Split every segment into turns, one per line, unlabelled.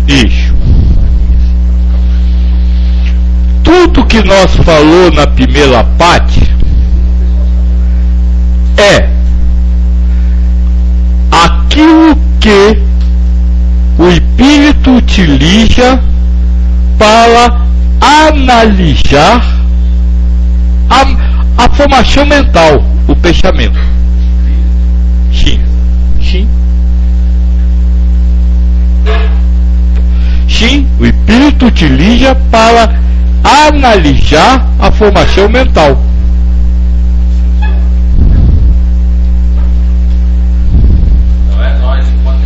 Isso. Tudo que nós falou na primeira parte é aquilo que o espírito utiliza para analisar a formação mental, o pensamento. Sim. Sim. Sim, o espírito utiliza para analisar a formação mental.
Não é nós enquanto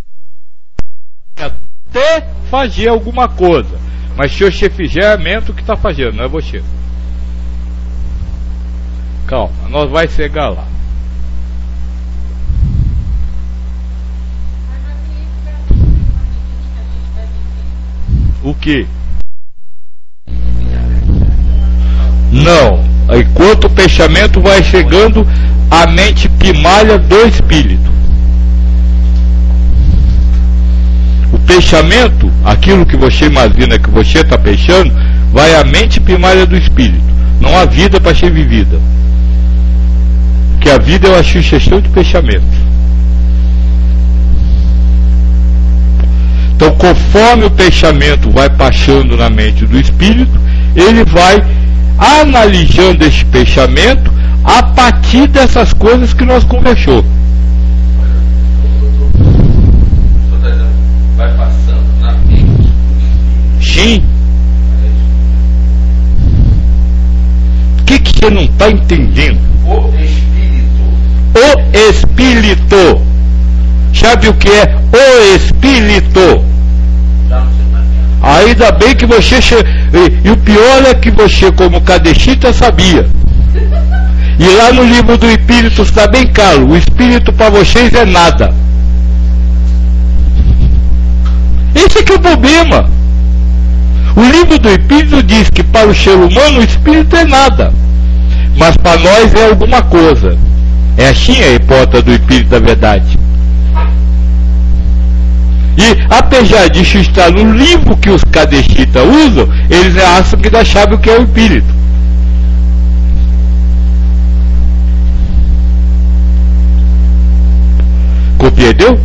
até fazer alguma coisa, mas se você fizer, é a mente que está fazendo, não é você. Calma, nós vai chegar lá. O que? Não, enquanto o pensamento vai chegando à mente primária do espírito. O pensamento, aquilo que você imagina que você está pensando, vai à mente primária do espírito. Não há vida para ser vivida. Porque a vida é uma sucessão de pensamentos. Então, conforme o pensamento vai passando na mente do espírito, ele vai analisando esse pensamento a partir dessas coisas que nós conversamos.
vai passando na mente.
Sim. O que você não está entendendo?
O espírito.
O espírito. Sabe o que é o espírito?
Já não sei mais.
Ainda bem que você... E o pior é que você, como cadexita, sabia. E lá no livro do espírito está bem claro. O espírito para vocês é nada. Esse é que é o problema. O livro do espírito diz que para o ser humano o espírito é nada. Mas para nós é alguma coisa. É assim a hipótese do espírito da verdade. E apesar disso estar no livro que os kadexistas usam, eles acham que ainda sabem o que é o espírito. Compreendeu?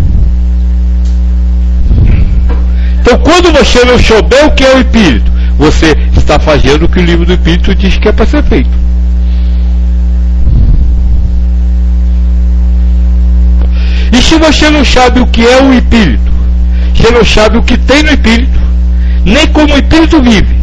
Então, quando você não souber o que é o espírito, você está fazendo o que o livro do espírito diz que é para ser feito. E se você não sabe o que é o espírito, você não sabe o que tem no espírito, nem como o espírito vive,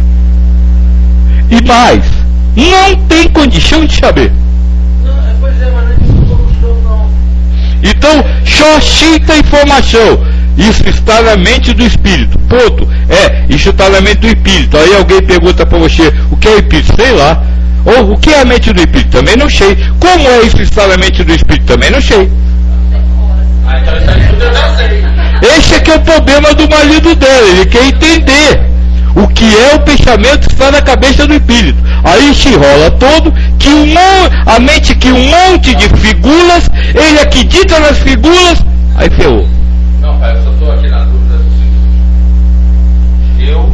e mais, não tem condição de saber.
Pois é, mas não é isso que eu gostou, não.
Então, só cita informação. Isso está na mente do espírito. Ponto. Isso está na mente do espírito. Aí alguém pergunta para você, o que é o espírito? Sei lá. Ou o que é a mente do espírito? Também não sei. Como é isso estar na mente do espírito? Também não sei.
Então isso aí eu já sei.
Esse é que é o problema do marido dela. Ele quer entender o que é o pensamento que está na cabeça do espírito. Aí se enrola todo, que a mente que um monte de figuras, ele acredita nas figuras, aí ferrou.
Não, pai, eu só estou aqui na dúvida do seguinte. Eu,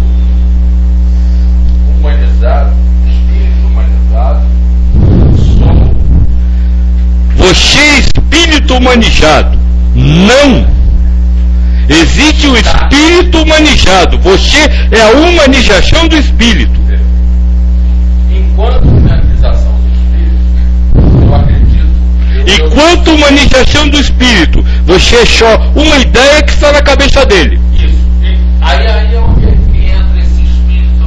humanizado, espírito humanizado, sou.
Você, espírito humanizado, não. Existe o espírito humanizado. Você é a humanização do espírito.
Enquanto humanização do espírito, eu acredito.
Enquanto humanização do espírito, você é só uma ideia que está na cabeça dele.
Isso. E aí é onde entra esse espírito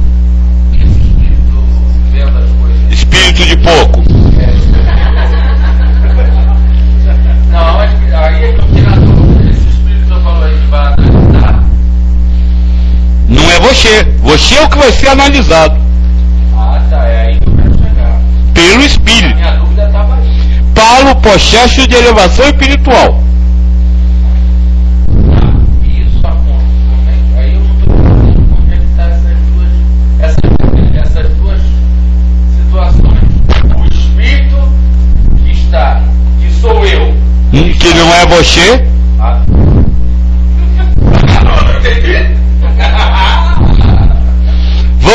vendo as coisas.
Espírito de pouco.
Não, mas aí é que eu fiquei na dúvida. Esse espírito que eu falou aí que vai analisar.
Não é você. Você é o que vai ser analisado.
Ah, tá. É aí que eu quero chegar.
Pelo
A
espírito.
minha dúvida estava aí.
Para o processo de elevação espiritual.
Isso a ponto. Aí eu não estou entendendo como é que está essas duas situações. O espírito que está, que sou eu.
Que não é você.
Ah.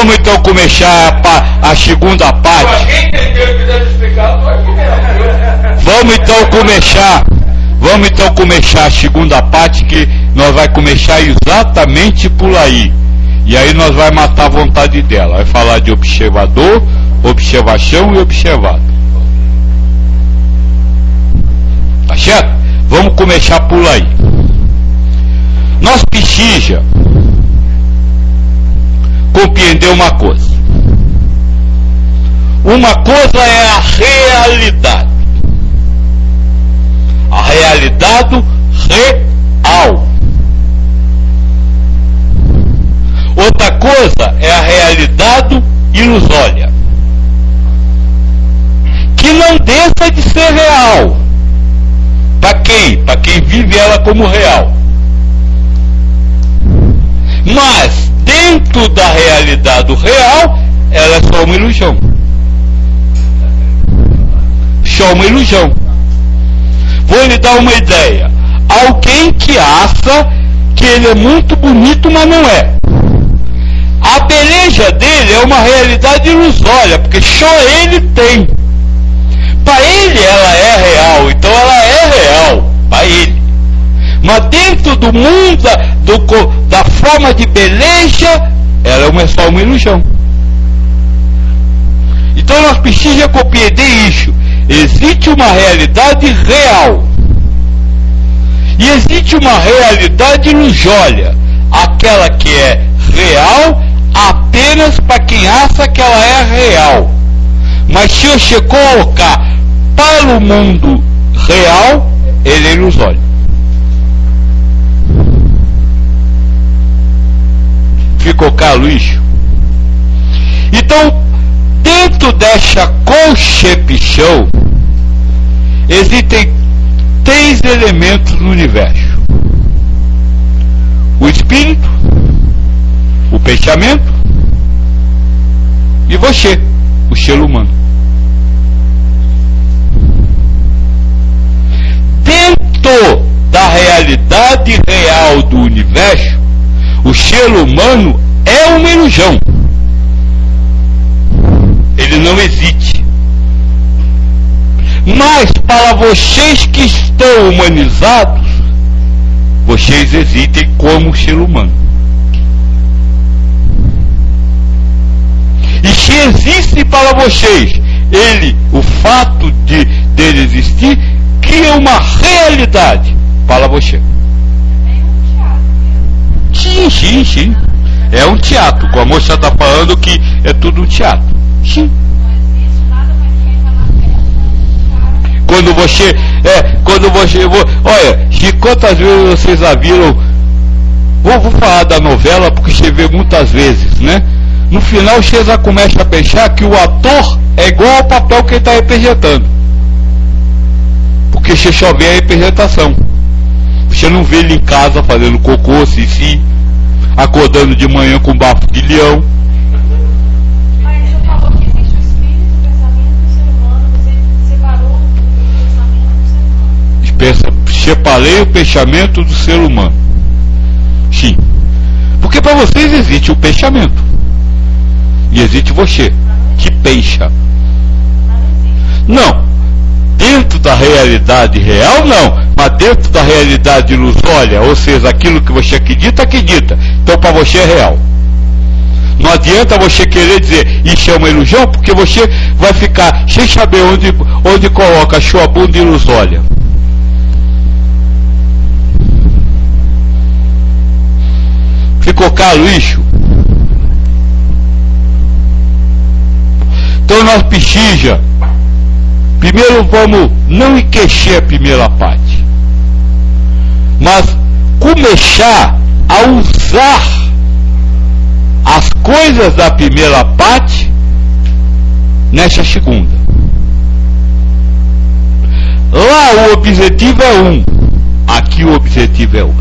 Vamos então começar a segunda parte.
Quem entendeu e quiser explicar, pode ver.
Vamos então começar a segunda parte, que nós vai começar exatamente por aí. E aí nós vai matar a vontade dela. Vai falar de observador, observação e observado. Tá certo? Vamos começar por aí. Nós precisamos compreender uma coisa. Uma coisa é a realidade. A realidade real. Outra coisa é a realidade ilusória, que não deixa de ser real. Para quem? Para quem vive ela como real. Mas dentro da realidade real, ela é só uma ilusão. Só uma ilusão. Vou lhe dar uma ideia. Alguém que acha que ele é muito bonito, mas não é. A beleza dele é uma realidade ilusória, porque só ele tem. Para ele ela é real, então ela é real para ele. Mas dentro do mundo da forma de beleza, ela é só uma ilusão. Então nós precisamos compreender isso. Existe uma realidade real e existe uma realidade ilusória, aquela que é real apenas para quem acha que ela é real. Mas se você colocar para o mundo real, ele é ilusório. Ficou claro isso? Então, dentro dessa concepção, existem 3 elementos no universo: o espírito, o pensamento e você, o ser humano. Dentro da realidade real do universo, o ser humano é uma ilusão. Ele não existe. Mas para vocês que estão humanizados, vocês existem como ser humano. E se existe para vocês, o fato dele existir, cria uma realidade para você. Sim. É um teatro. Como a moça está falando que é tudo um teatro. Sim. Quando você. Olha, se quantas vezes vocês já viram. Vou falar da novela porque você vê muitas vezes, né? No final você já começa a pensar que o ator é igual ao papel que ele está representando. Porque você só vê a representação. Você não vê ele em casa fazendo cocô, xixi, acordando de manhã com bafo de leão.
Mas você falou que existe o espírito, o pensamento e o ser humano. Você separou o pensamento do ser humano.
Separei o pensamento do ser humano. Sim. Porque para vocês existe o pensamento. E existe você, que pensa. Não. Dentro da realidade real, não. Mas dentro da realidade ilusória, ou seja, aquilo que você acredita. Então para você é real. Não adianta você querer dizer isso é uma ilusão, porque você vai ficar sem saber onde coloca a sua bunda ilusória. Ficou claro isso? Então nós precisamos. Primeiro vamos não enquecer a primeira parte, mas começar a usar as coisas da primeira parte nessa segunda. Lá o objetivo é um, aqui o objetivo é outro.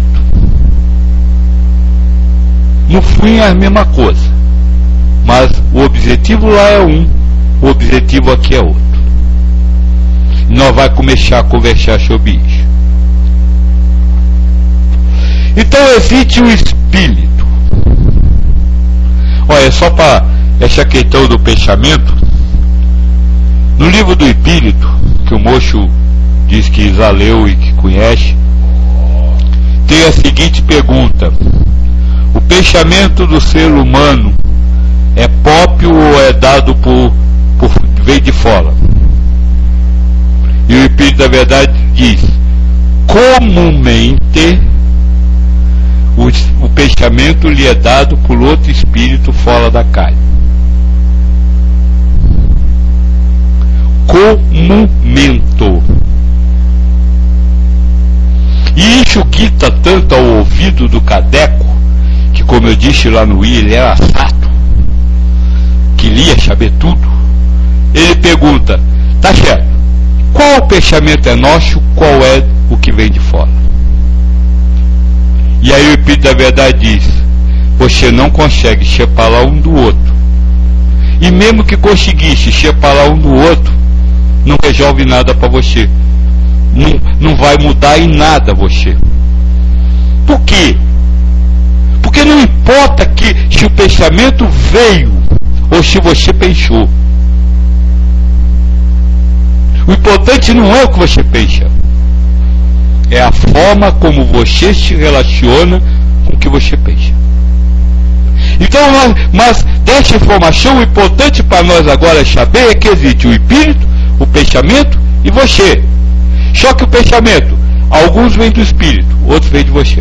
No fim é a mesma coisa, mas o objetivo lá é um, o objetivo aqui é outro. Nós vamos começar a conversar sobre isso. Então existe o espírito. Olha, só para essa questão do pensamento, no livro do Espírito, que o moço diz que já leu e que conhece, tem a seguinte pergunta: o pensamento do ser humano é próprio ou é dado vem de fora? E o Espírito da Verdade diz: comumente o pensamento lhe é dado por outro espírito fora da carne. Comumento. E isso quita tanto ao ouvido do cadeco, que, como eu disse lá no I, ele era sato, que lia saber tudo. Ele pergunta: tá certo, qual pensamento é nosso, qual é o que vem de fora? E aí o Espírito da Verdade diz: você não consegue separar um do outro. E mesmo que conseguisse separar um do outro, não resolve nada para você. Não vai mudar em nada você. Por quê? Porque não importa se o pensamento veio ou se você pensou. O importante não é o que você pensa, é a forma como você se relaciona com o que você pensa. Então, mas dessa informação, o importante para nós agora saber é que existe o espírito, o pensamento e você. Só que o pensamento, alguns vêm do espírito, outros vêm de você.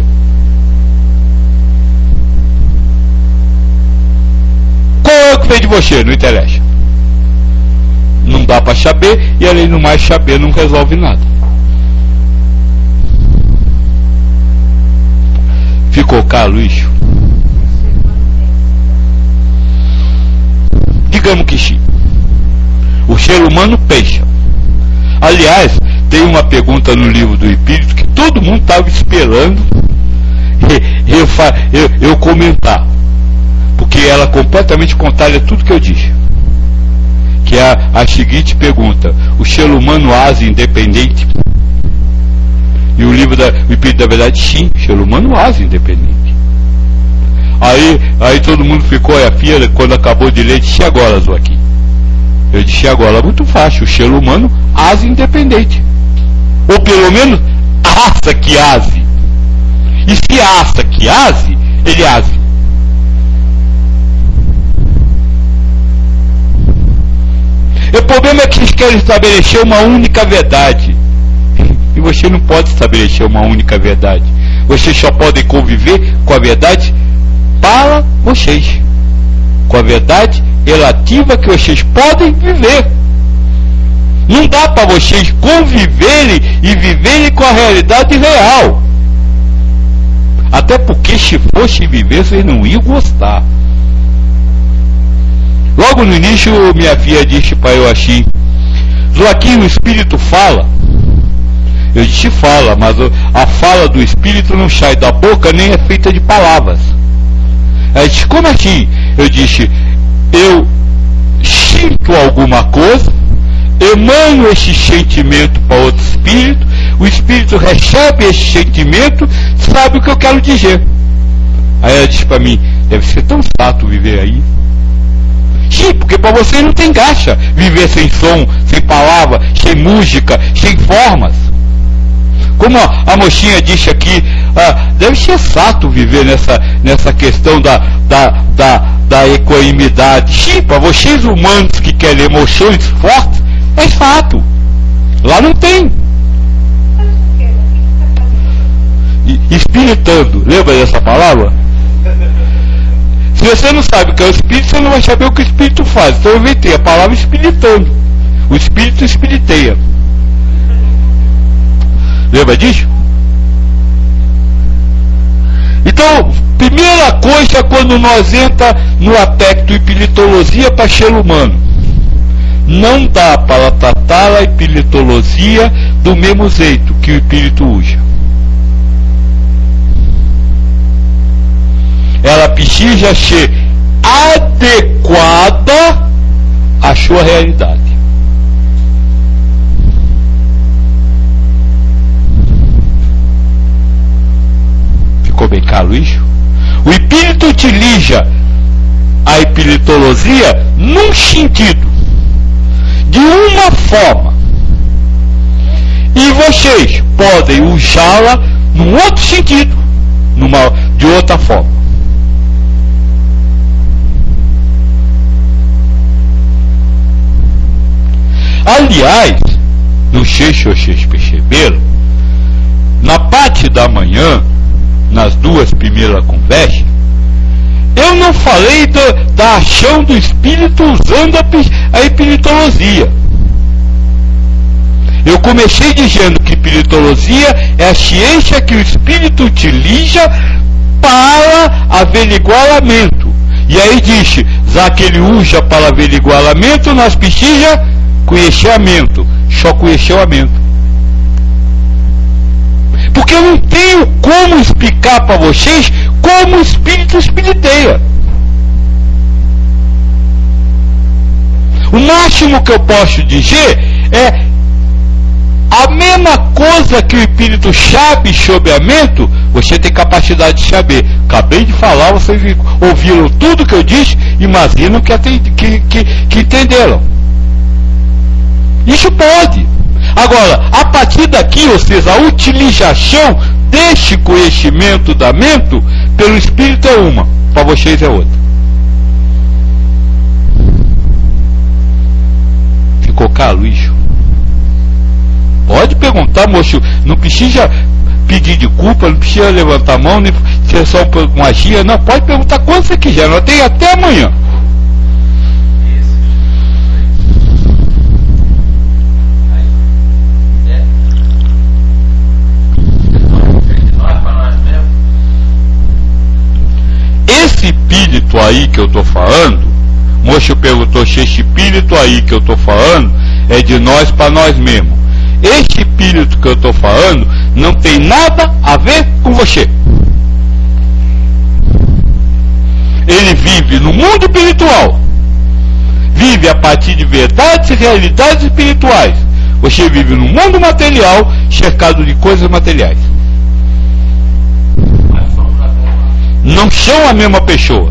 Qual é o que vem de você? Não interessa. Não dá para saber, e além do mais, saber não resolve nada. Ficou claro isso? Digamos que sim. O ser humano pensa. Aliás, tem uma pergunta no livro do Espírito que todo mundo estava esperando eu comentar, porque ela é completamente contrária a tudo que eu disse. Que é a seguinte pergunta: o ser humano age independente? E o livro o Espírito da Verdade: sim, o ser humano age independente. Aí todo mundo ficou, a filha, quando acabou de ler, disse: agora, Joaquim? Eu disse: agora, muito fácil, o ser humano age independente. Ou pelo menos acha que age. E se acha que age, ele age. O problema é que eles querem estabelecer uma única verdade. E você não pode estabelecer uma única verdade. Vocês só podem conviver com a verdade para vocês. Com a verdade relativa que vocês podem viver. Não dá para vocês conviverem e viverem com a realidade real. Até porque se fosse viver, vocês não iam gostar. Logo no início, minha filha disse para eu assim: Joaquim, o Espírito fala? Eu disse: fala, mas a fala do Espírito não sai da boca nem é feita de palavras. Ela disse: como assim? Eu disse: eu sinto alguma coisa, emano esse sentimento para outro Espírito, o Espírito recebe esse sentimento, sabe o que eu quero dizer. Aí ela disse para mim: deve ser tão chato viver aí. Sim, porque para vocês não tem graça viver sem som, sem palavra, sem música, sem formas. Como a mocinha disse aqui, deve ser chato viver nessa questão da equanimidade. Sim, para vocês humanos que querem emoções fortes, é fato. Lá não tem. Espiritando, lembra dessa palavra? Se você não sabe o que é o Espírito, você não vai saber o que o Espírito faz. Então eu inventei a palavra espiritando. O Espírito espiriteia. Lembra disso? Então, primeira coisa, quando nós entramos no aspecto espiritologia para ser humano, não dá para tratar a espiritologia do mesmo jeito que o Espírito usa. Ela precisa ser adequada à sua realidade. Ficou bem claro isso? O Espírito utiliza a epiletologia num sentido, de uma forma, e vocês podem usá-la num outro sentido, de outra forma. Aliás, não sei se vocês perceberam, na parte da manhã, nas duas primeiras conversas, eu não falei da ação do espírito usando a epiletologia. Eu comecei dizendo que epiletologia é a ciência que o espírito utiliza para averiguamento. E aí disse, já que ele usa para averiguamento, nós precisamos conhecimento, só conhecimento. Porque eu não tenho como explicar para vocês como o espírito espiriteia. O máximo que eu posso dizer é a mesma coisa que o espírito sabe sobre a mente, você tem capacidade de saber. Acabei de falar, vocês ouviram tudo que eu disse, imaginam que entenderam. Isso pode. Agora, a partir daqui, ou seja, a utilização deste conhecimento da mente pelo espírito é uma, para vocês é outra. Ficou caro isso? Pode perguntar, moço, não precisa pedir de culpa, não precisa levantar a mão, nem ser só uma magia, não, pode perguntar quando você quiser, nós temos até amanhã. Esse espírito aí que eu estou falando, moço perguntou se esse espírito aí que eu estou falando é de nós para nós mesmos. Esse espírito que eu estou falando não tem nada a ver com você. Ele vive no mundo espiritual. Vive a partir de verdades e realidades espirituais. Você vive no mundo material, cercado de coisas materiais. Não são a mesma pessoa.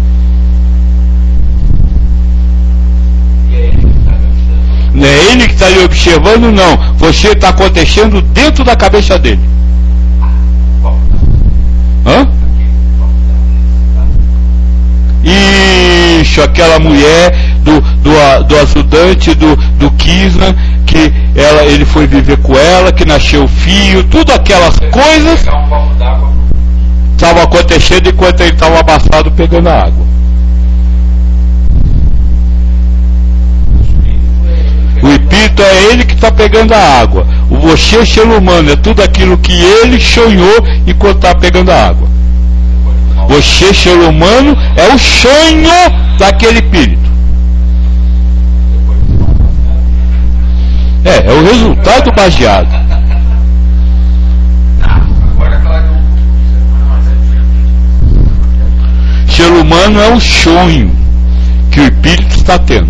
Não é ele que está lhe observando, não. Você está acontecendo dentro da cabeça dele. Hã? Isso, aquela mulher do ajudante do Kisna, que ele foi viver com ela, que nasceu o filho, tudo aquelas coisas estava acontecendo enquanto ele estava abafado pegando a água. O espírito é ele que está pegando a água. O você, ser humano, é tudo aquilo que ele sonhou enquanto está pegando a água. Você, ser humano, é o sonho daquele espírito. É o resultado baseado. Ser humano é o sonho que o espírito está tendo.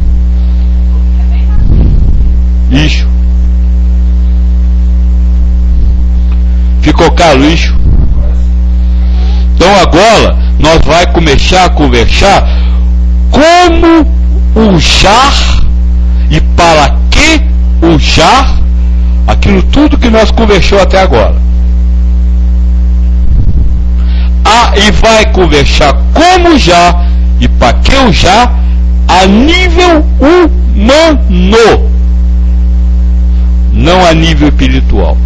Isso. Ficou claro isso? Então agora nós vamos começar a conversar como usar e para que usar aquilo tudo que nós conversamos até agora. E vai conversar como usar e para que usar a nível humano, não a nível espiritual,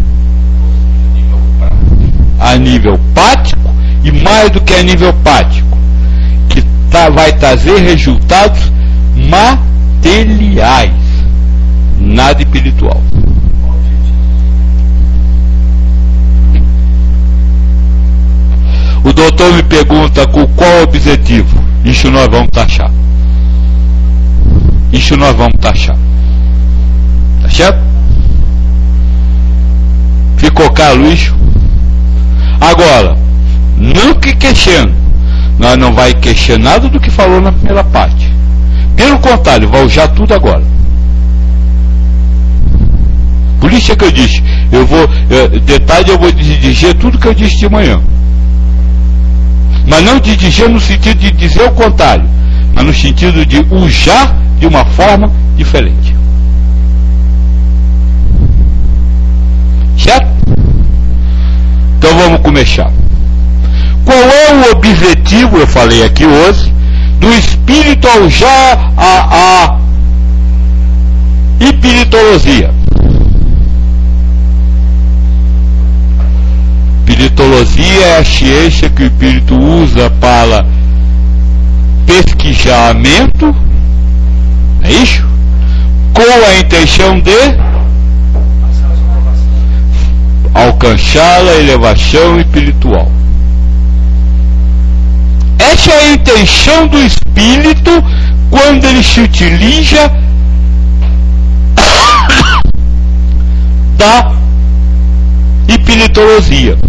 a nível prático, e mais do que a nível prático, que vai trazer resultados materiais, nada espiritual. O doutor me pergunta com qual objetivo. Isso nós vamos taxar. Isso nós vamos taxar. Tá certo? Ficou claro isso? Agora, não que queixando. Nós não vai queixar nada do que falou na primeira parte. Pelo contrário, vai usar tudo agora. Por isso é que eu disse, de tarde eu vou dizer tudo que eu disse de manhã. Mas não de dizer no sentido de dizer o contrário, mas no sentido de usar de uma forma diferente. Certo? Então vamos começar. Qual é o objetivo, eu falei aqui hoje, do espírito ao usar a espiritologia? Espiritologia é a ciência que o espírito usa para pesquisar-mento, é isso? Com a intenção de alcançar a elevação espiritual. Essa é a intenção do espírito quando ele se utiliza da espiritologia.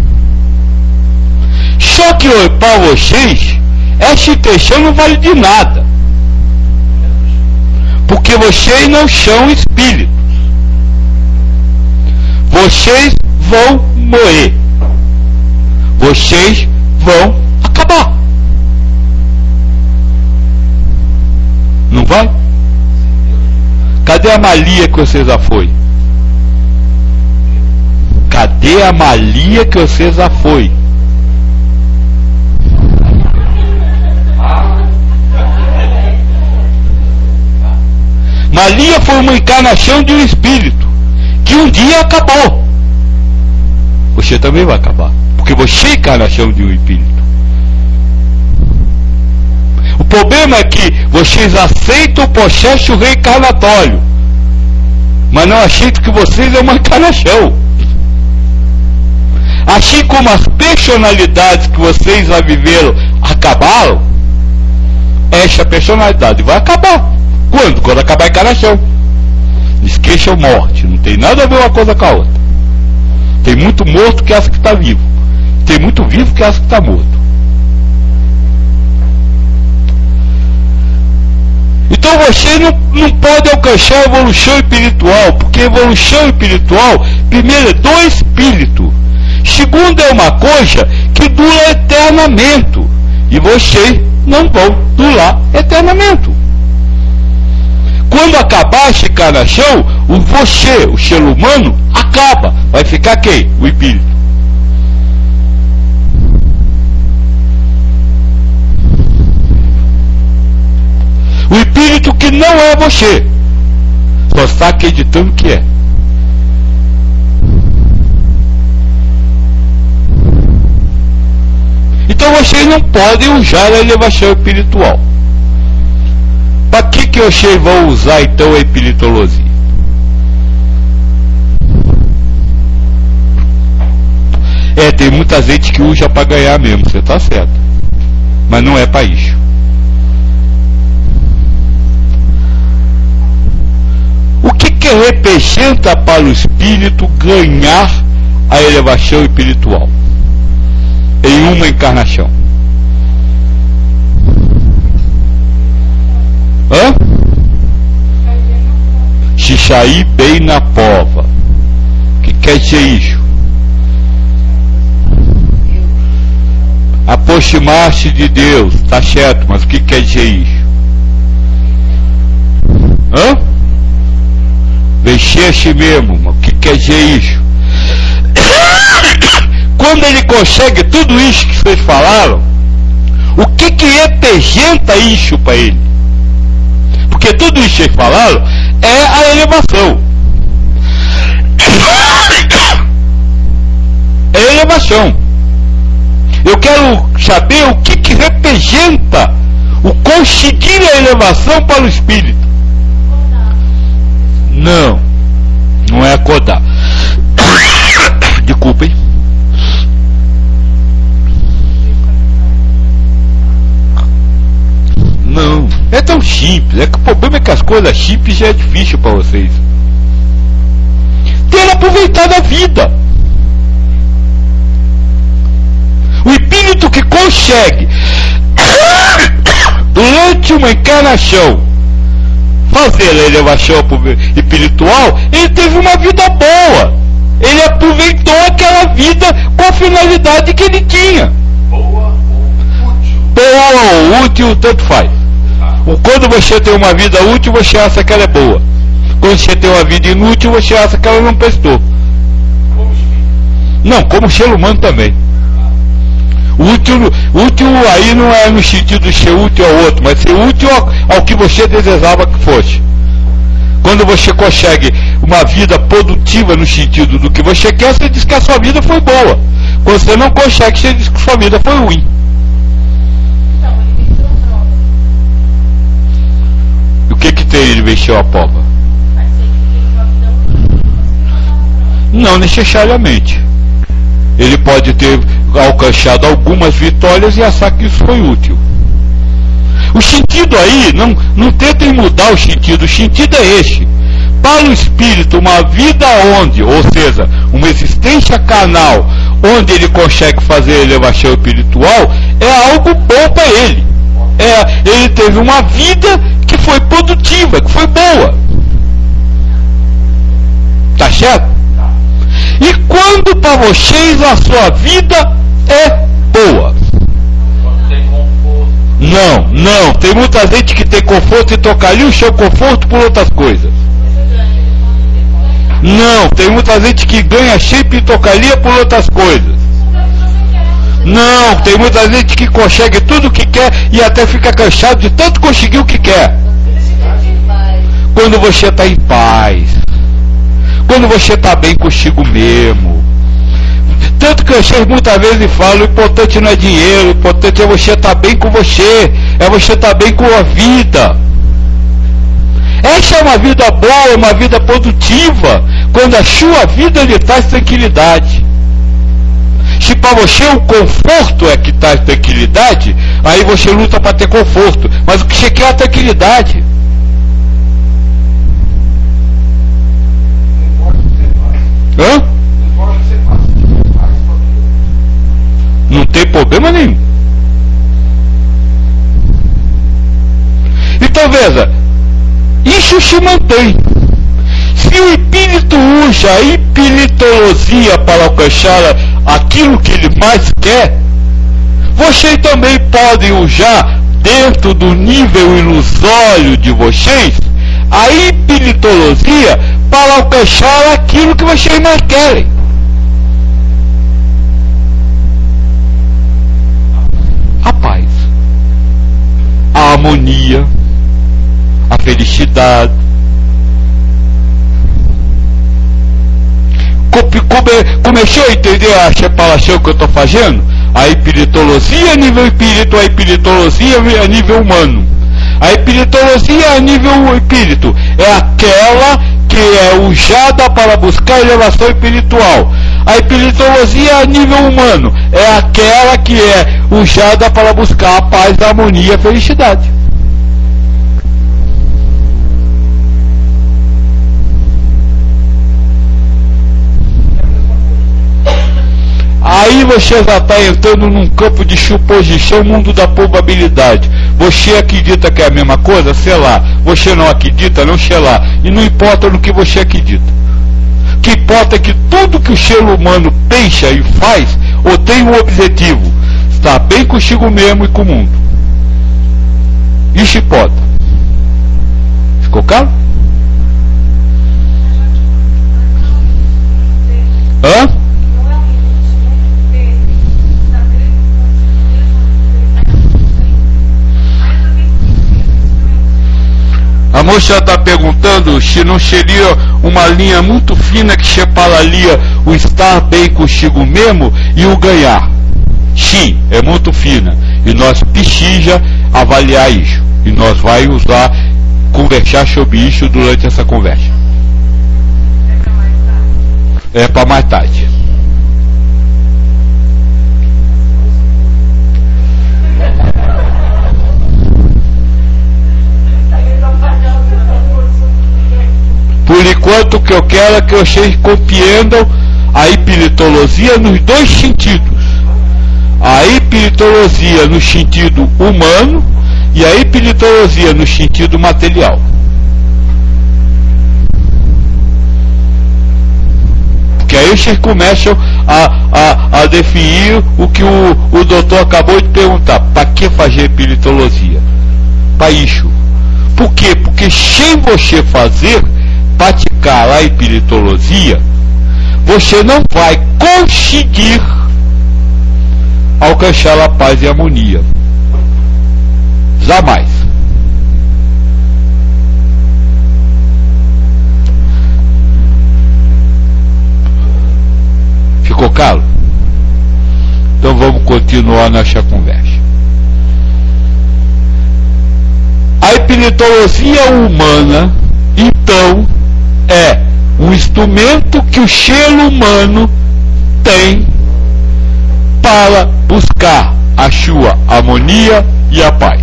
Só que para vocês, essa intenção não vale de nada. Porque vocês não são espíritos. Vocês vão morrer. Vocês vão acabar. Não vai? Cadê a malia que você já foi? Cadê a malia que você já foi? Malia foi uma encarnação de um espírito que um dia acabou. Você também vai acabar, porque você é encarnação de um espírito. O problema é que vocês aceitam o processo reencarnatório, mas não aceitam que vocês é uma encarnação. Assim como as personalidades que vocês já viveram acabaram, essa personalidade vai acabar. Quando? Quando acabar a encarnação. Esqueçam morte, não tem nada a ver uma coisa com a outra. Tem muito morto que acha que está vivo. Tem muito vivo que acha que está morto. Então você não pode alcançar a evolução espiritual, porque a evolução espiritual, primeiro, é do espírito. Segundo, é uma coisa que dura eternamente. E vocês não vão durar eternamente. Quando acabar essa encarnação, você, o ser humano, acaba. Vai ficar quem? O espírito. O espírito que não é você. Só está acreditando que é. Então vocês não podem usar a elevação espiritual. Para que vocês vão usar então a espiritologia? Tem muita gente que usa para ganhar mesmo, você está certo. Mas não é para isso. O que representa para o espírito ganhar a elevação espiritual em uma encarnação? Se sair bem na prova. O que quer dizer isso? Aproximar-se de Deus, tá certo, mas o que quer dizer isso? Vencer a si mesmo, mas o que quer dizer isso? Quando ele consegue tudo isso que vocês falaram, o que representa isso para ele? Porque tudo isso que vocês falaram é a elevação. É a elevação. Eu quero saber o que representa o conseguir a elevação para o espírito. Não é acordar. Desculpem. Não, é tão simples. É que o problema é que as coisas simples já é difícil para vocês. Ter aproveitado a vida. O espírito que consegue, durante uma encarnação, fazer a elevação espiritual, ele teve uma vida boa. Ele aproveitou aquela vida com a finalidade que ele tinha. útil, tanto faz. Quando você tem uma vida útil, você acha que ela é boa. Quando você tem uma vida inútil, você acha que ela não prestou. Não, como ser humano também. Útil aí não é no sentido de ser útil ao outro, mas ser útil ao que você desejava que fosse. Quando você consegue uma vida produtiva no sentido do que você quer, você diz que a sua vida foi boa. Quando você não consegue, você diz que a sua vida foi ruim.
Então, ele vestiu a prova.
O que tem ele vestiu a prova?
Mas se ele viveu uma vida útil, ele conseguiu passar na prova.
Não necessariamente. Ele pode ter alcançado algumas vitórias e achar que isso foi útil. O sentido aí, não tentem mudar o sentido é este. Para o espírito, uma vida onde, ou seja, uma existência carnal, onde ele consegue fazer elevação espiritual, é algo bom para ele. Ele teve uma vida que foi produtiva, que foi boa. Tá certo? E quando para vocês a sua vida é boa? Não. Tem muita gente que tem conforto e trocaria o seu conforto por outras coisas. Não, tem muita gente que ganha shape e trocaria por outras coisas. Não, tem muita gente que consegue tudo o que quer e até fica cansado de tanto conseguir o que quer. Quando você está em paz. Quando você está bem consigo mesmo. Tanto que eu muitas vezes falo, o importante não é dinheiro, o importante é você estar bem com você, é você estar bem com a vida. Essa é uma vida boa, uma vida produtiva, quando a sua vida lhe traz tranquilidade. Se para você o conforto é que traz tranquilidade, aí você luta para ter conforto, mas o que você quer é a tranquilidade. Hã? Não tem problema nenhum. Então veja, isso se mantém. Se o espírito usa a espiritologia para alcançar aquilo que ele mais quer, vocês também podem usar, dentro do nível ilusório de vocês, a espiritologia para alcançar aquilo que vocês mais querem. A paz, a harmonia, a felicidade. Começou a entender a separação que eu estou fazendo? A espiritologia a nível espírito, a espiritologia a nível humano. A espiritologia a nível espírito é aquela que é usada para buscar elevação espiritual. A espiritologia a nível humano é aquela que é usada para buscar a paz, a harmonia e a felicidade. Aí você já está entrando num campo de suposição, mundo da probabilidade. Você acredita que é a mesma coisa? Sei lá. Você não acredita? Não sei lá. E não importa no que você acredita. O que importa é que tudo que o ser humano pensa e faz, ou tem um objetivo, estar bem consigo mesmo e com o mundo. Isso importa. Ficou claro? Hã? A moça está perguntando se não seria uma linha muito fina que separaria o estar bem consigo mesmo e o ganhar. Sim, é muito fina. E nós precisamos avaliar isso. E nós vamos conversar sobre isso durante essa conversa. É para mais tarde. Por enquanto, o que eu quero é que vocês compreendam a espiritologia nos dois sentidos. A espiritologia no sentido humano e a espiritologia no sentido material. Porque aí vocês começam a definir o que o doutor acabou de perguntar. Para que fazer epiritologia? Para isso. Por quê? Porque sem você fazer, praticar a epiritologia, você não vai conseguir alcançar a paz e a harmonia. Jamais. Ficou claro? Então vamos continuar nossa conversa. A epiritologia humana, então, é um instrumento que o ser humano tem para buscar a sua harmonia e a paz.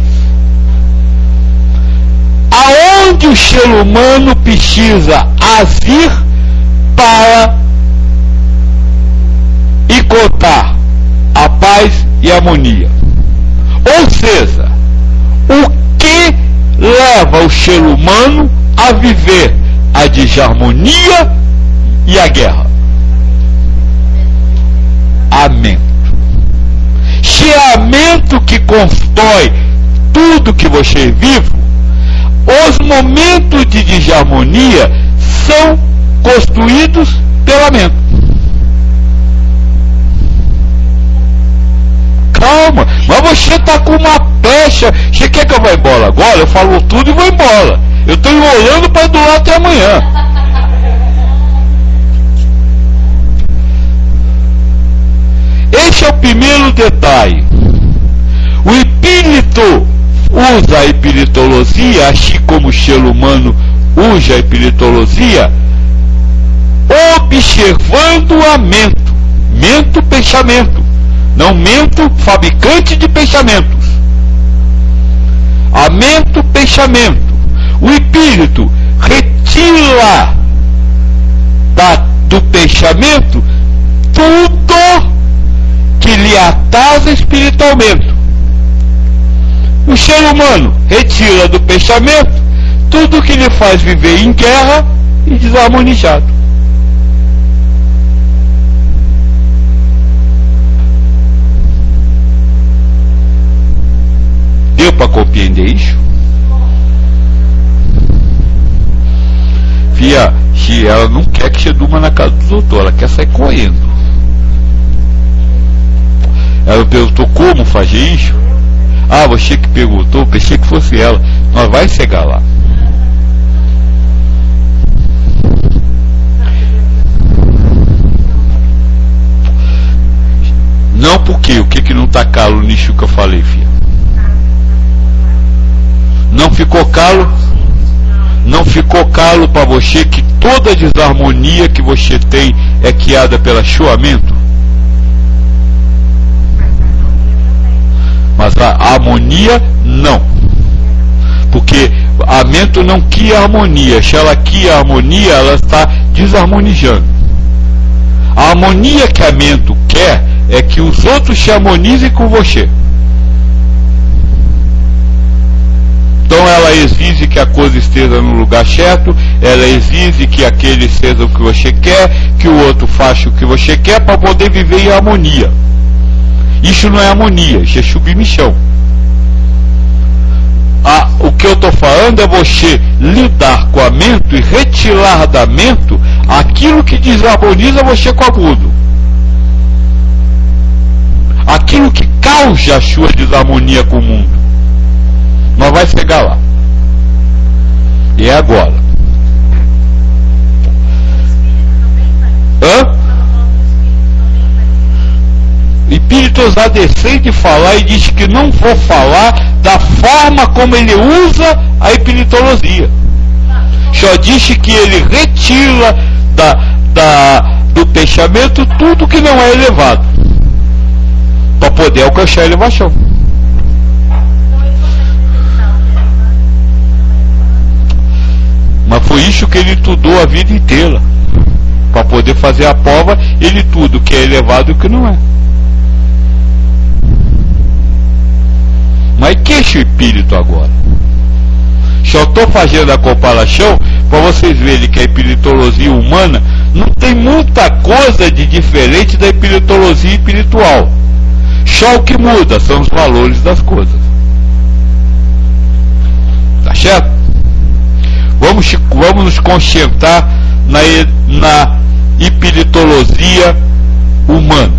Aonde o ser humano precisa agir para encontrar a paz e a harmonia. Ou seja, o que leva o ser humano a viver a desarmonia e a guerra? A mente. Se é a mente que constrói tudo que você vive, os momentos de desarmonia são construídos pela mente. Calma, mas você está com uma pecha. Você quer que eu vá embora agora? Eu falo tudo e vou embora. Eu estou enrolando para durar até amanhã. Esse é o primeiro detalhe. O espírito usa a epiritologia, assim como o ser humano usa a epiritologia, observando a mente. Mente, pensamento. Não mente, fabricante de pensamentos. A mente, pensamento. O espírito retira do pensamento tudo que lhe atrasa espiritualmente. O ser humano retira do pensamento tudo que lhe faz viver em guerra e desarmonizado. Deu para compreender isso? Fia, se ela não quer que você durma na casa do doutor, ela quer sair correndo. Ela perguntou como fazer isso. Ah, você que perguntou, pensei que fosse ela. Nós vai chegar lá. Não, porque o que não está calo nisso que eu falei, filha? Não ficou calo? Não ficou calo para você que toda desarmonia que você tem é criada pela sua mente? Mas a harmonia não. Porque a mente não cria harmonia. Se ela cria harmonia, ela está desarmonizando. A harmonia que a mente quer é que os outros se harmonizem com você. Então ela exige que a coisa esteja no lugar certo, ela exige que aquele seja o que você quer, que o outro faça o que você quer para poder viver em harmonia. Isso não é harmonia, isso é submissão. O que eu estou falando é você lidar com a mente e retirar da mente aquilo que desarmoniza você com o mundo. Aquilo que causa a sua desarmonia com o mundo. Mas vai chegar lá. E é agora. Hã? Espírito já decide de falar e disse que não vou falar da forma como ele usa a epiritologia. Só disse que ele retira do pensamento tudo que não é elevado para poder alcançar a elevação. Mas foi isso que ele estudou a vida inteira. Para poder fazer a prova, ele tudo que é elevado e o que não é. Mas que é esse espírito agora? Só estou fazendo a comparação para vocês verem que a epiritologia humana Não tem muita coisa de diferente da espiritologia espiritual. Só o que muda são os valores das coisas. Tá certo? Vamos nos concentrar na espiritologia humana.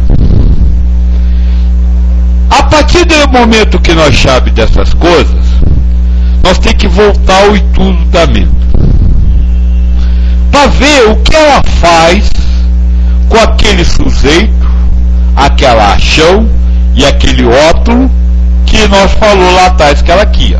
A partir do momento que nós sabemos dessas coisas, nós temos que voltar ao estudamento para ver o que ela faz com aquele sujeito, aquela ação e aquele ótulo que nós falou lá atrás que ela quia.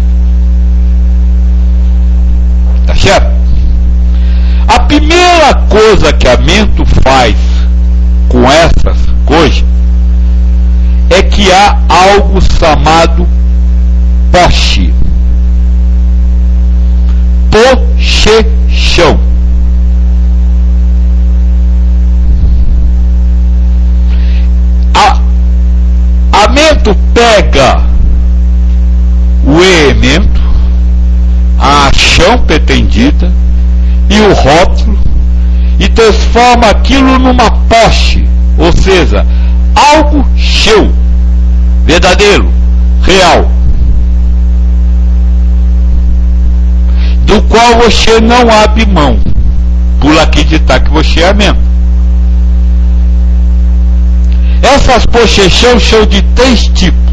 Tá certo? A primeira coisa que a mente faz com essas coisas é que há algo chamado posse. Possessão. A mente pega o elemento, a ação pretendida e o rótulo e transforma aquilo numa posse, ou seja, algo seu, verdadeiro, real, do qual você não abre mão, por acreditar que você é a mesma. Essas possessões são de 3 tipos.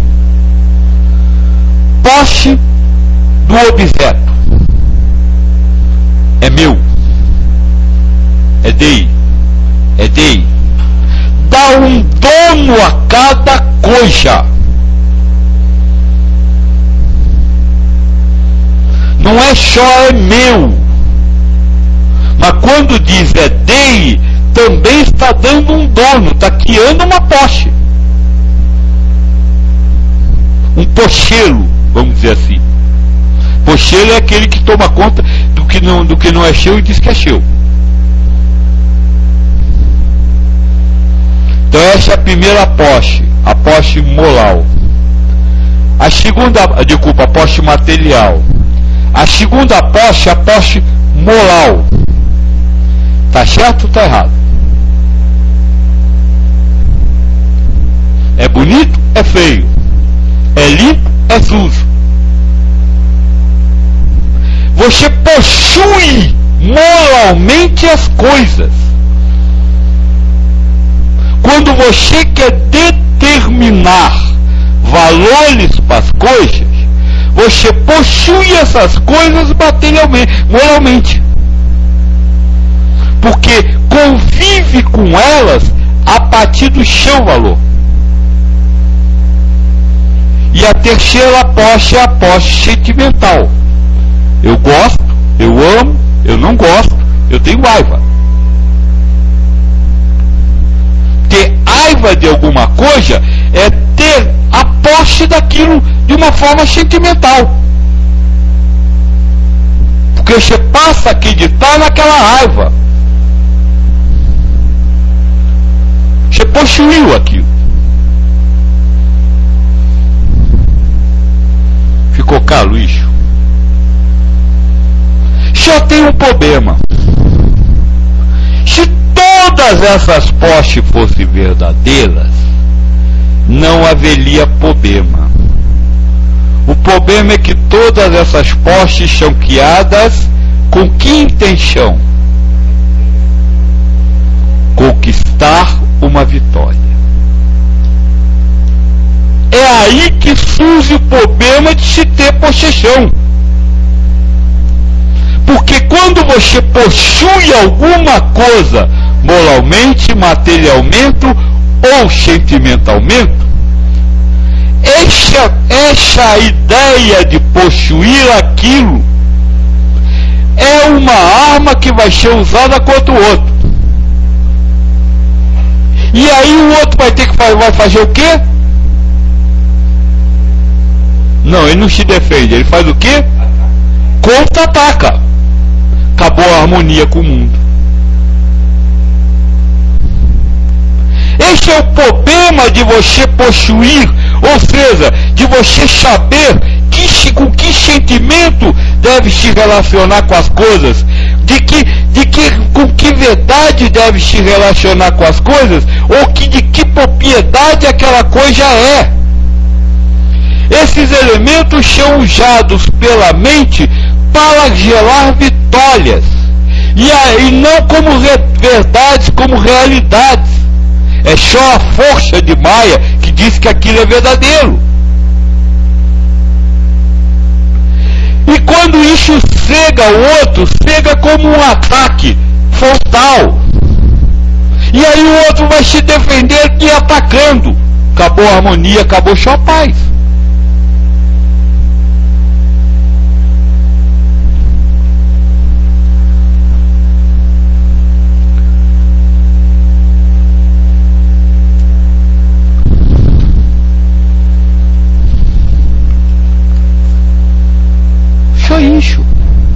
Posse do objeto. É meu. É dele. É dele. Dá um dono a cada coisa. Não é só é meu. Mas quando diz é dele, também está dando um dono, está criando uma posse. Um pocheiro, vamos dizer assim. Pocheiro é aquele que toma conta do que não é seu e diz que é seu. Então essa é a primeira posse, a posse moral. A segunda, desculpa, a posse material. A segunda posse é a posse moral. Tá certo ou tá errado? É bonito? É feio. É limpo? É sujo. Você possui moralmente as coisas. Quando você quer determinar valores para as coisas, você possui essas coisas materialmente, moralmente. Porque convive com elas a partir do seu valor. E a terceira posse é a posse sentimental. Eu gosto, eu amo, eu não gosto, eu tenho raiva. Ter raiva de alguma coisa é ter a posse daquilo de uma forma sentimental. Porque você passa a acreditar naquela raiva. Você possuiu aquilo. Ficou calo isso? Só tem um problema. Se todas essas posses fossem verdadeiras, não haveria problema. O problema é que todas essas posses são criadas com que intenção? Conquistar uma vitória. É aí que surge o problema de se ter possessão. Porque quando você possui alguma coisa moralmente, materialmente ou sentimentalmente, essa ideia de possuir aquilo é uma arma que vai ser usada contra o outro. E aí o outro vai fazer o quê? Não, ele não se defende, ele faz o quê? Contra-ataca. Acabou a harmonia com o mundo. Esse é o problema de você possuir, ou seja, de você saber com que sentimento deve se relacionar com as coisas, com que verdade deve se relacionar com as coisas, ou de que propriedade aquela coisa é. Esses elementos são usados pela mente para gerar vitórias, e não como verdades, como realidades. É só a força de Maya que diz que aquilo é verdadeiro. E quando isso cega o outro, cega como um ataque frontal. E aí o outro vai se defender e atacando. Acabou a harmonia, acabou só a paz. Só isso.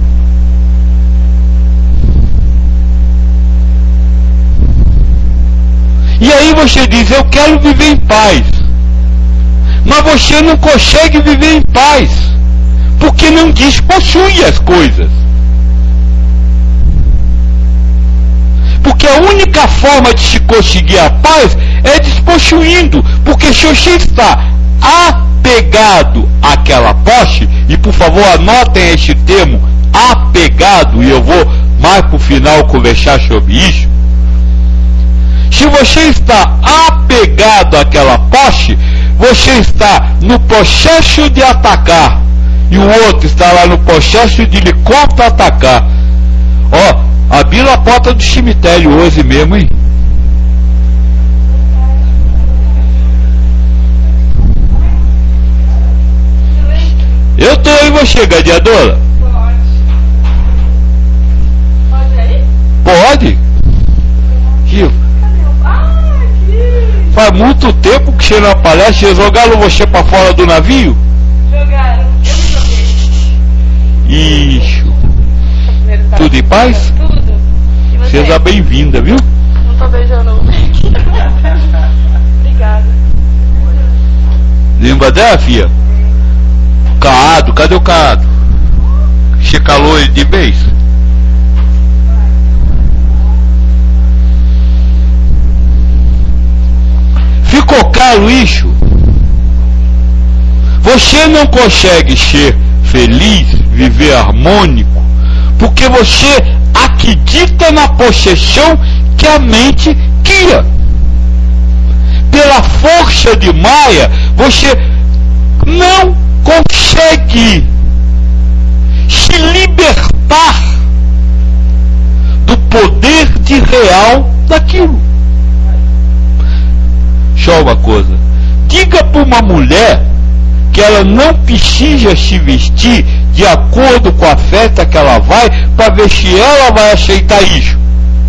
E aí você diz, eu quero viver em paz. Mas você não consegue viver em paz, porque não despossui as coisas. Porque a única forma de se conseguir a paz é despossuindo. Porque se você está apegado àquela posse, e por favor anotem este termo, apegado, e eu vou mais para o final conversar sobre isso. Se você está apegado àquela posse, você está no processo de atacar, e o outro está lá no processo de lhe contra-atacar. Ó, abriram a porta do cemitério hoje mesmo, hein? Eu tô aí, você, gladiadora?
Pode aí?
Pode? Gil, faz muito tempo que você não aparece. Eles jogaram você pra fora do navio?
Jogaram, eu não joguei.
Ixi. Tudo em paz?
Tudo. E você?
Seja bem-vinda, viu?
Não tô beijando o Obrigada.
Lembra dela, filha? Caado, cadê o Caado? Você calou ele de vez? Ficou caro isso? Você não consegue ser feliz, viver harmônico, porque você acredita na possessão que a mente cria. Pela força de Maya, você não consegue se libertar do poder de real daquilo. Só uma coisa, diga para uma mulher que ela não precisa se vestir de acordo com a festa que ela vai, para ver se ela vai aceitar isso.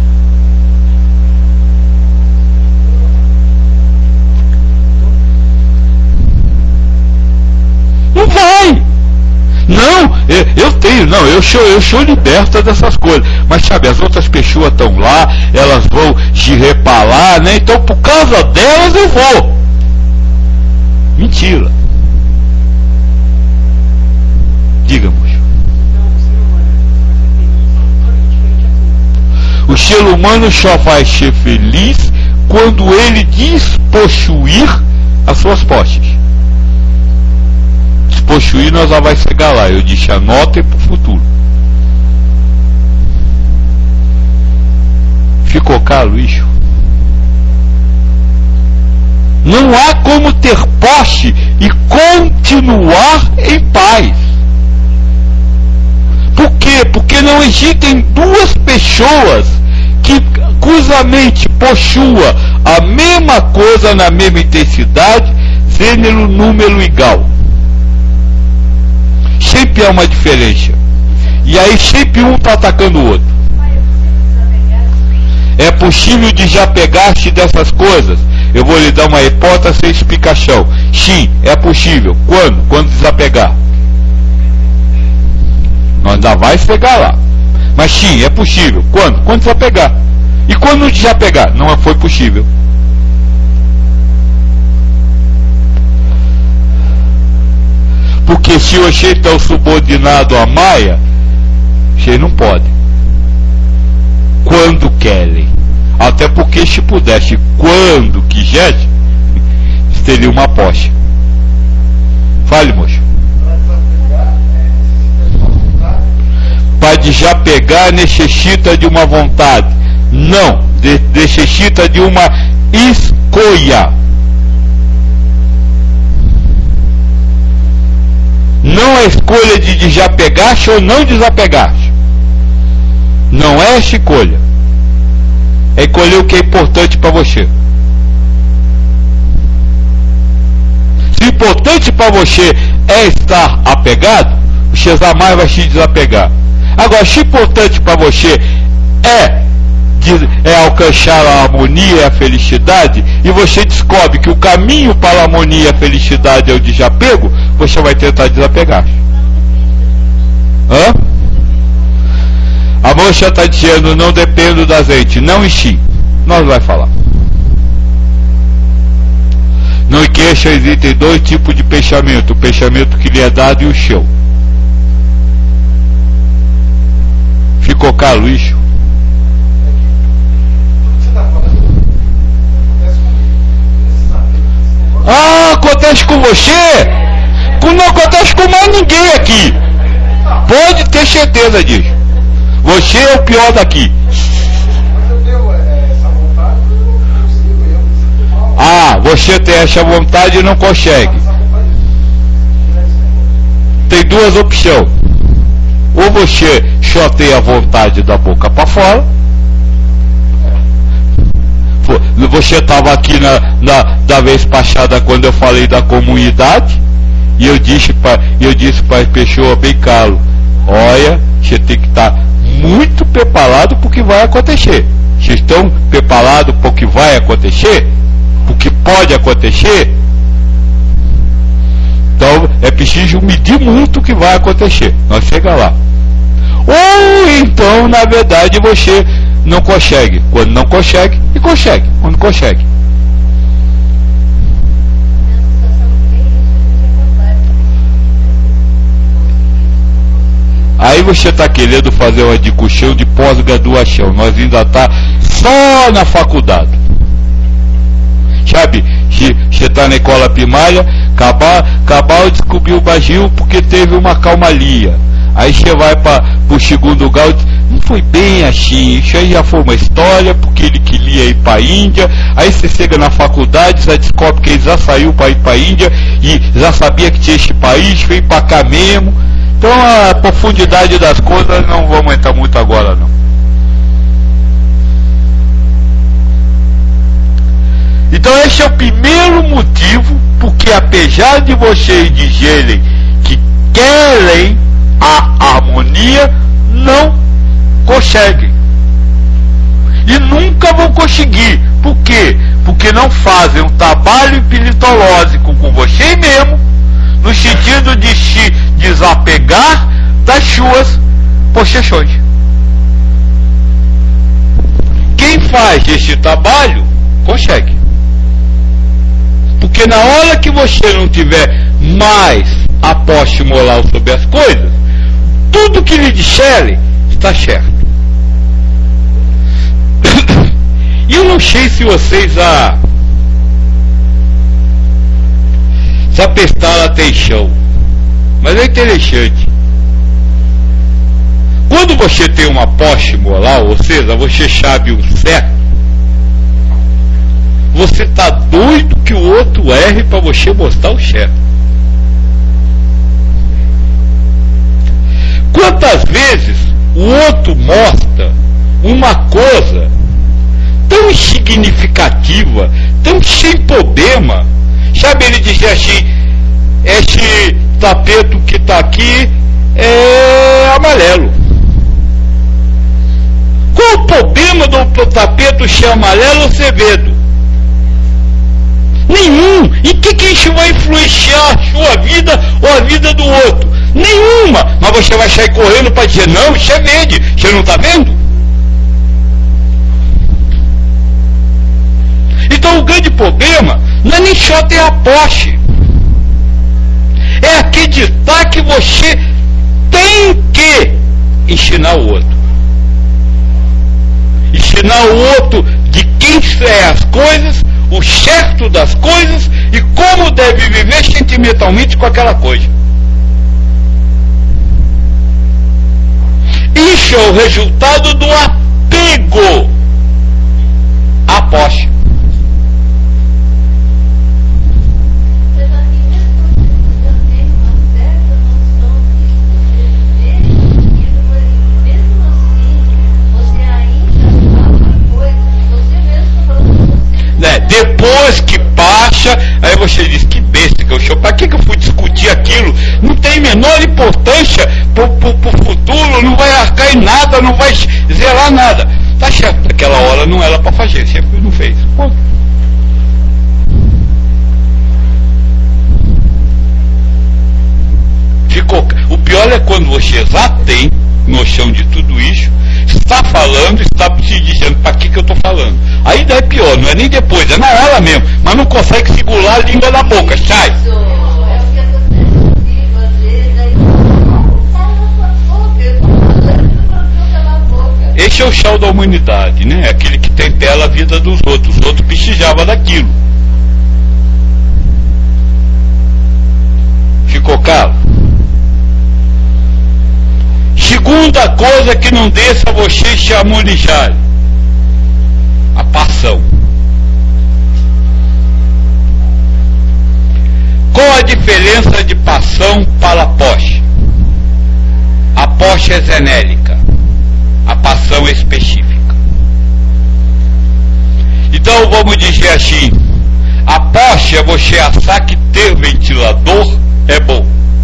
Não vai. Não, eu sou liberta dessas coisas. Mas sabe, as outras pessoas estão lá, elas vão se reparar, né? Então por causa delas eu vou. Mentira. Diga, moço. O ser humano só vai ser feliz quando ele despossuir as suas posses. Possuir, nós já vai chegar lá. Eu disse, anotem para o futuro. Ficou caro isso? Não há como ter posse e continuar em paz. Por quê? Porque não existem duas pessoas cuja mente possua a mesma coisa na mesma intensidade, gênero, número igual. Sempre há uma diferença. E aí sempre um está atacando o outro. É possível desapegar-se dessas coisas? Eu vou lhe dar uma hipótese sem explicação. Sim, é possível. Quando? Quando desapegar. Nós ainda vai chegar lá. Mas sim, é possível. Quando? Quando desapegar. E quando desapegar? Não foi possível. Porque se você está subordinado à Maya, você não pode. quando querem. Até porque se pudesse quando quisesse, teria uma posse. Fale, moço. Para desapegar necessita de uma vontade. Não, necessita de uma escolha. Não é escolha de desapegar-se ou não desapegar-se. Não é essa escolha. É escolher o que é importante para você. Se o importante para você é estar apegado, você jamais vai se desapegar. Agora, se o importante para você é alcançar a harmonia e a felicidade, e você descobre que o caminho para a harmonia e a felicidade é o desapego, você vai tentar desapegar. Hã? A moça está dizendo, não dependo da gente, não e sim. Nós vai falar. Não esqueça, existem dois tipos de pensamento, o pensamento que lhe é dado e o seu. Ficou claro isso? Ah, acontece com você? Não acontece com mais ninguém aqui. Pode ter certeza disso. Você é o pior daqui. Ah, você tem essa vontade e não consegue. Tem duas opções. Ou você só tem a vontade da boca para fora. Você estava aqui da vez passada quando eu falei da comunidade. E eu disse para as pessoas bem claro: olha, você tem que estar muito preparado para o que vai acontecer. Vocês estão preparados para o que vai acontecer? O que pode acontecer? Então é preciso medir muito o que vai acontecer. Nós chegamos lá. Ou então, na verdade, você não consegue. Quando não consegue, e consegue. Quando consegue. Aí você está querendo fazer uma discussão de pós-graduação. Nós ainda está só na faculdade. Sabe, você está na escola primária, acabou de descobrir o Brasil porque teve uma calmaria. Aí você vai para o segundo grau, não foi bem assim, isso aí já foi uma história, porque ele queria ir para a Índia. Aí você chega na faculdade, você descobre que ele já saiu para ir para a Índia, e já sabia que tinha esse país, veio para cá mesmo. Então a profundidade das coisas não vamos entrar muito agora não. Então esse é o primeiro motivo porque, apesar de vocês dizerem que querem a harmonia, não conseguem. E nunca vão conseguir. Por quê? Porque não fazem um trabalho espiritológico com você mesmo, no sentido de se desapegar das suas possessões. Quem faz esse trabalho, consegue. Porque na hora que você não tiver mais a posse moral sobre as coisas, tudo que lhe disserem está certo. E eu não sei se vocês já prestaram atenção, mas é interessante. Quando você tem uma posse moral, ou seja, você sabe o certo, você está doido que o outro erre para você mostrar o certo. Quantas vezes o outro mostra uma coisa tão insignificativa, tão sem problema, sabe, ele dizia assim: esse tapete que está aqui é amarelo. Qual o problema do tapete ser amarelo ou ser verde? Nenhum. E que isso vai influenciar a sua vida ou a vida do outro? Nenhuma. Mas você vai sair correndo para dizer: não, isso é verde, você não está vendo? Então o grande problema não é nem só ter a posse, é acreditar que você tem que ensinar o outro. ensinar o outro de quem é as coisas, o certo das coisas e como deve viver sentimentalmente com aquela coisa. Isso é o resultado do apego à posse. Depois que baixa, aí você diz, que besta que eu sou, para que eu fui discutir aquilo? Não tem menor importância pro futuro, não vai arcar em nada, não vai zerar nada. Tá certo, naquela hora não era para fazer, sempre não fez. Pô. O pior é quando você já tem noção de tudo isso, está falando, está te dizendo para que eu estou falando. Aí daí é pior, não é nem depois, é na hora mesmo, mas não consegue segurar a língua na boca, sai. Esse é o chão da humanidade, né? Aquele que tempera a vida dos outros. Os outros precisavam daquilo. Ficou claro? Segunda coisa que não deixa vocês se harmonizarem: a paixão. Qual a diferença de paixão para a posse? A posse é genérica, a paixão é específica. Então vamos dizer assim: a posse é você achar que ter ventilador é bom.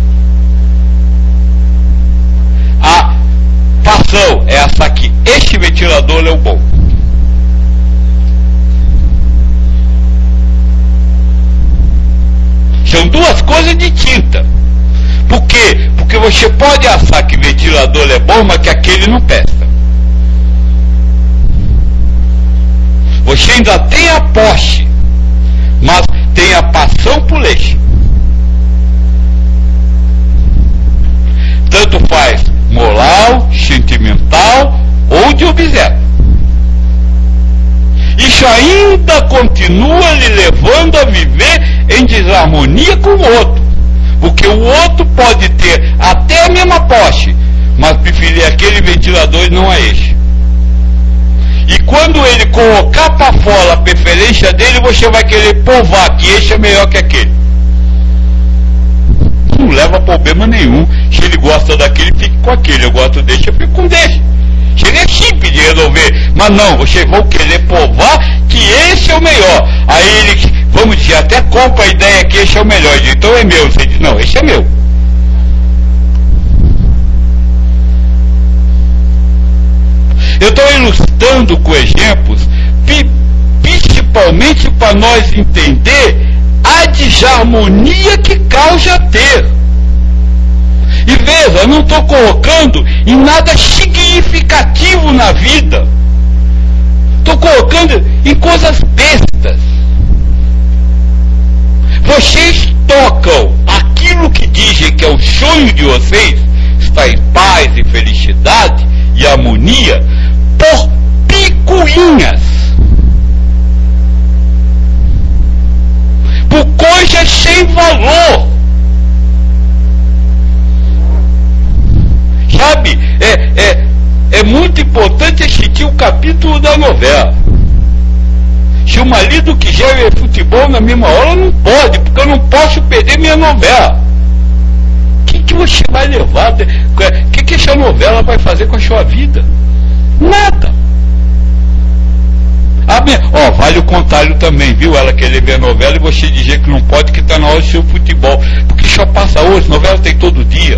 A paixão é achar que este ventilador é o bom. São duas coisas distintas. Por quê? Porque você pode achar que ventilador é bom, mas que aquele não presta. Você ainda tem a posse, mas tem a paixão por leite. Tanto faz moral, sentimental ou de objeto. Isso ainda continua lhe levando a viver em desarmonia com o outro. Porque o outro pode ter até a mesma posse, mas preferir aquele ventilador e não a este. E quando ele colocar para fora a preferência dele, você vai querer provar que este é melhor que aquele. Não leva problema nenhum. Se ele gosta daquele, fique com aquele. Eu gosto desse, eu fico com desse. Seria simples de resolver, mas não, vocês vão querer provar que esse é o melhor. Aí ele, vamos dizer, até compra a ideia que esse é o melhor. Então é meu. Você diz, não, esse é meu. Eu estou ilustrando com exemplos, principalmente para nós entender a desarmonia que causa ter. E veja, eu não estou colocando em nada significativo na vida. Estou colocando em coisas bestas. Vocês tocam aquilo que dizem que é o sonho de vocês, estar em paz e felicidade e harmonia, por picuinhas. Por coisas sem valor. Sabe, é muito importante assistir o capítulo da novela. Se o marido quiser ver futebol na mesma hora, não pode, porque eu não posso perder minha novela. O que você vai levar? O que essa novela vai fazer com a sua vida? Nada. Vale o contrário também, viu? Ela querer ver a novela e você dizer que não pode, que está na hora do seu futebol. Porque só passa hoje, novela tem todo dia.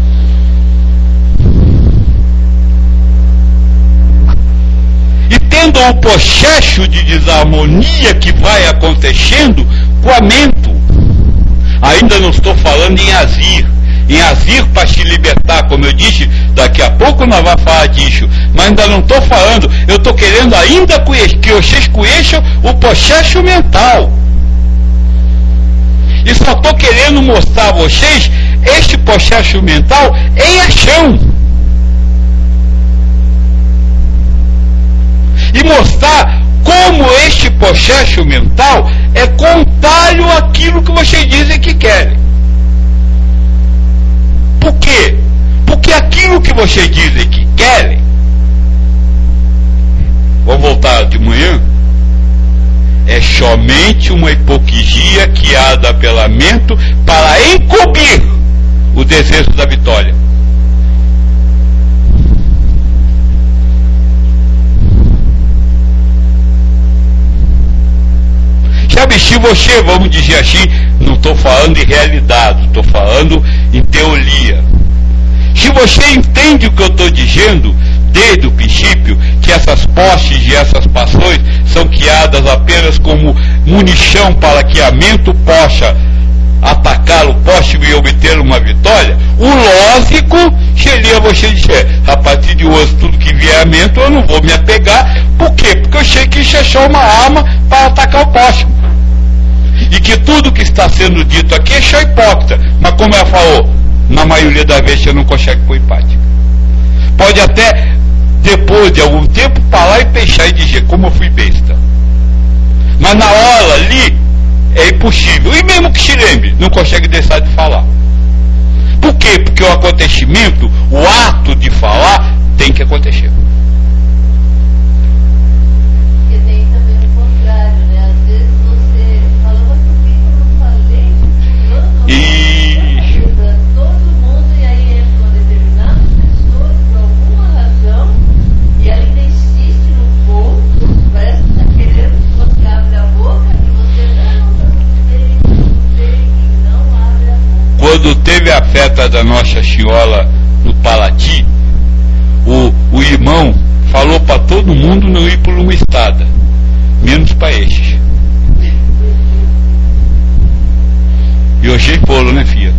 E tendo o processo de desarmonia que vai acontecendo com a mente. Ainda não estou falando em agir. Em agir para se libertar, como eu disse, daqui a pouco nós vamos falar disso, mas ainda não estou falando, eu estou querendo ainda que vocês conheçam o processo mental. E só estou querendo mostrar a vocês este processo mental em ação. e mostrar como este processo mental é contrário àquilo que vocês dizem que querem. Por quê? Porque aquilo que vocês dizem que querem, vou voltar de manhã, é somente uma hipocrisia criada pela mente para encobrir o desejo da vitória. Sabe, se você, vamos dizer assim, não estou falando em realidade, estou falando em teoria. Se você entende o que eu estou dizendo, desde o princípio, que essas postes e essas passões são criadas apenas como munição para que a mente possa atacar o poste e obter uma vitória, o lógico seria você dizer, a partir de hoje tudo que vier a mente eu não vou me apegar. Por quê? Porque eu sei que isso é só uma arma para atacar o poste. E que tudo que está sendo dito aqui é só hipócrita. Mas como ela falou, na maioria das vezes você não consegue pôr em prática. Pode até, depois de algum tempo, parar e pensar e dizer, como eu fui besta. Mas na hora ali, é impossível. E mesmo que se lembre, não consegue deixar de falar. Por quê? Porque o acontecimento, o ato de falar, tem que acontecer.
Porque tem também o contrário, né? Às vezes você fala, mas por que eu não falei? Ajuda todo mundo e aí entram determinadas pessoas por alguma razão e ela ainda insiste no ponto, parece que está querendo que você abra a boca e você não abre a boca.
Quando teve a festa da Nossa Senhora no Paraty, o irmão falou para todo mundo não ir por uma estrada, menos para estes. E hoje foram, né, filha?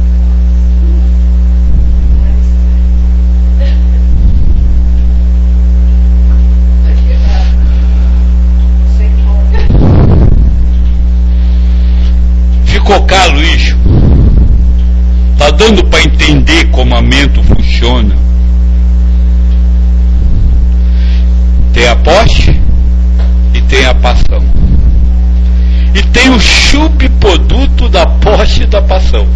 Ficou caro isso? Está dando para entender como a mente funciona? Tem a posse e tem a passão. E tem o subproduto da posse e da passão.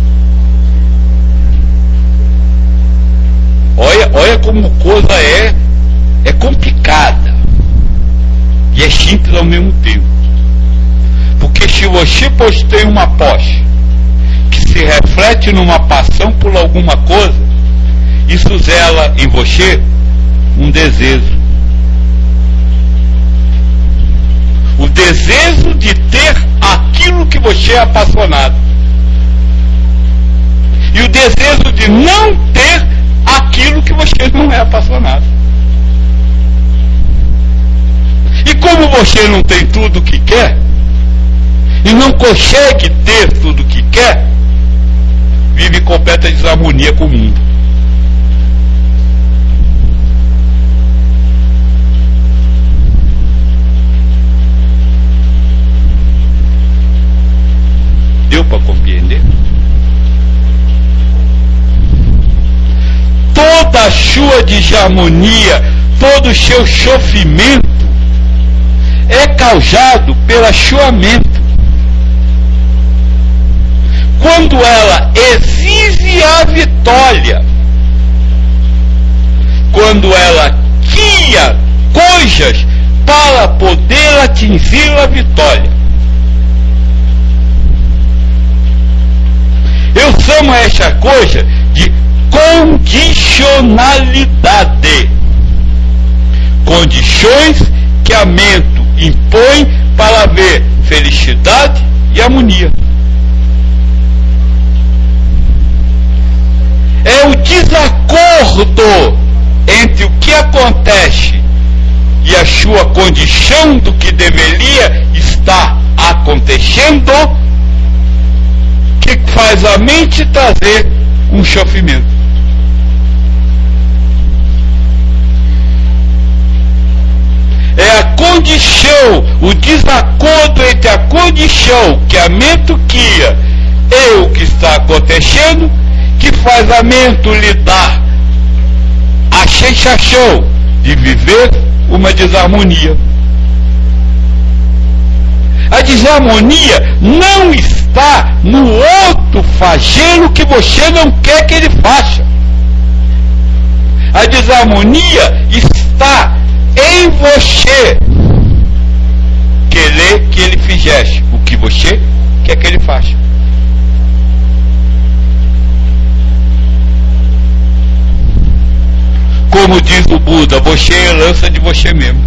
Olha como coisa é complicada. E é simples ao mesmo tempo. Porque se você possui uma posse que se reflete numa passão por alguma coisa, isso zela em você um desejo. O desejo de ter aquilo que você é apaixonado. E o desejo de não ter aquilo que você não é apaixonado. E como você não tem tudo o que quer, e não consegue ter tudo o que quer, vive em completa desarmonia com o mundo. Deu para compreender? Toda a sua desarmonia, todo o seu sofrimento é causado pela sua mente. Quando ela exige a vitória, quando ela cria coisas para poder atingir a vitória. Eu chamo essa coisa de condicionalidade. Condições que a mente impõe para ver felicidade e harmonia. É o desacordo entre o que acontece e a sua condição do que deveria estar acontecendo que faz a mente trazer um sofrimento. É a condição, o desacordo entre a condição que a mente cria e o que está acontecendo que faz a mente lhe dar a sensação de viver uma desarmonia. A desarmonia não está no outro fazendo que você não quer que ele faça. A desarmonia está em você querer que ele fizesse o que você quer que ele faça. Como diz o Buda, você é herança de você mesmo.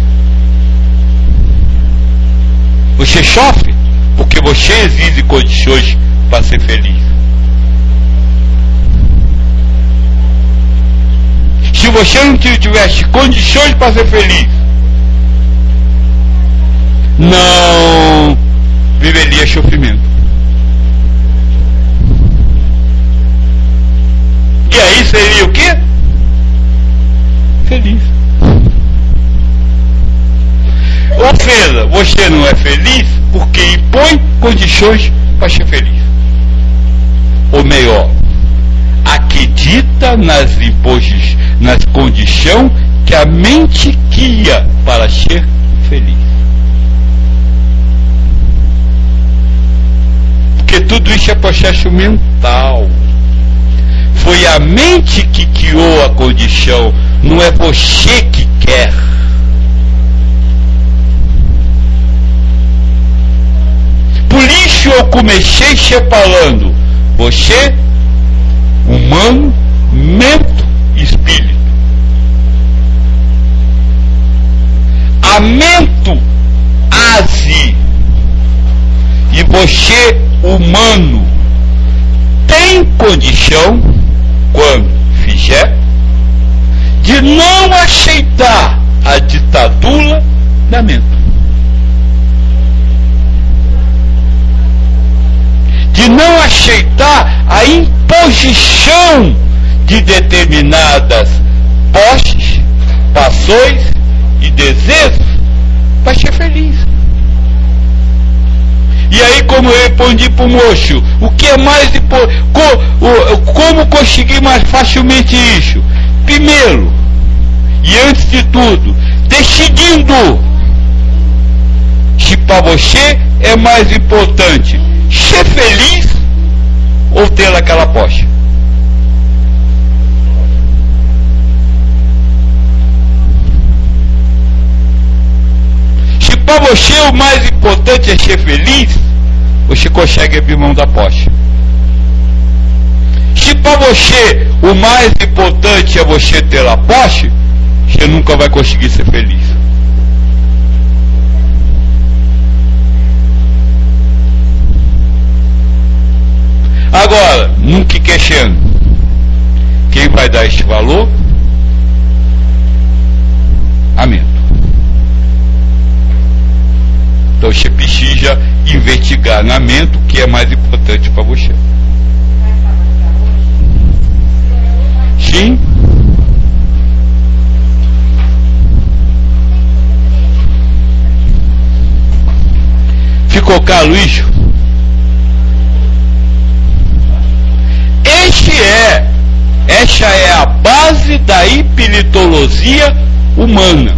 Você sofre porque você exige condições para ser feliz. Se você não tivesse condições para ser feliz, não viveria sofrimento. E aí seria o quê? Feliz. Ou seja, você não é feliz porque impõe condições para ser feliz. Ou melhor, acredita nas condições que a mente cria para ser feliz. Porque tudo isso é processo mental. Foi a mente que criou a condição, não é você que quer. Por isso eu comecei separando você, humano, mente e espírito. A mente age e você, humano, tem condição, quando fizer, de não aceitar a ditadura da mente. De não aceitar a imposição de determinadas posses, passões e desejos para ser feliz. E aí, como eu respondi para o moço, o que é mais como conseguir mais facilmente isso? Primeiro, e antes de tudo, decidindo se para você é mais importante ser feliz ou ter aquela posse. Se para você o mais importante é ser feliz, você consegue abrir mão da posse. Se para você o mais importante é você ter a posse, você nunca vai conseguir ser feliz. Agora, nunca questiono. Quem vai dar este valor? A mente. Então você precisa investigar na mente o que é mais importante para você. Sim? Ficou claro isso? Esta é a base da espiritologia humana.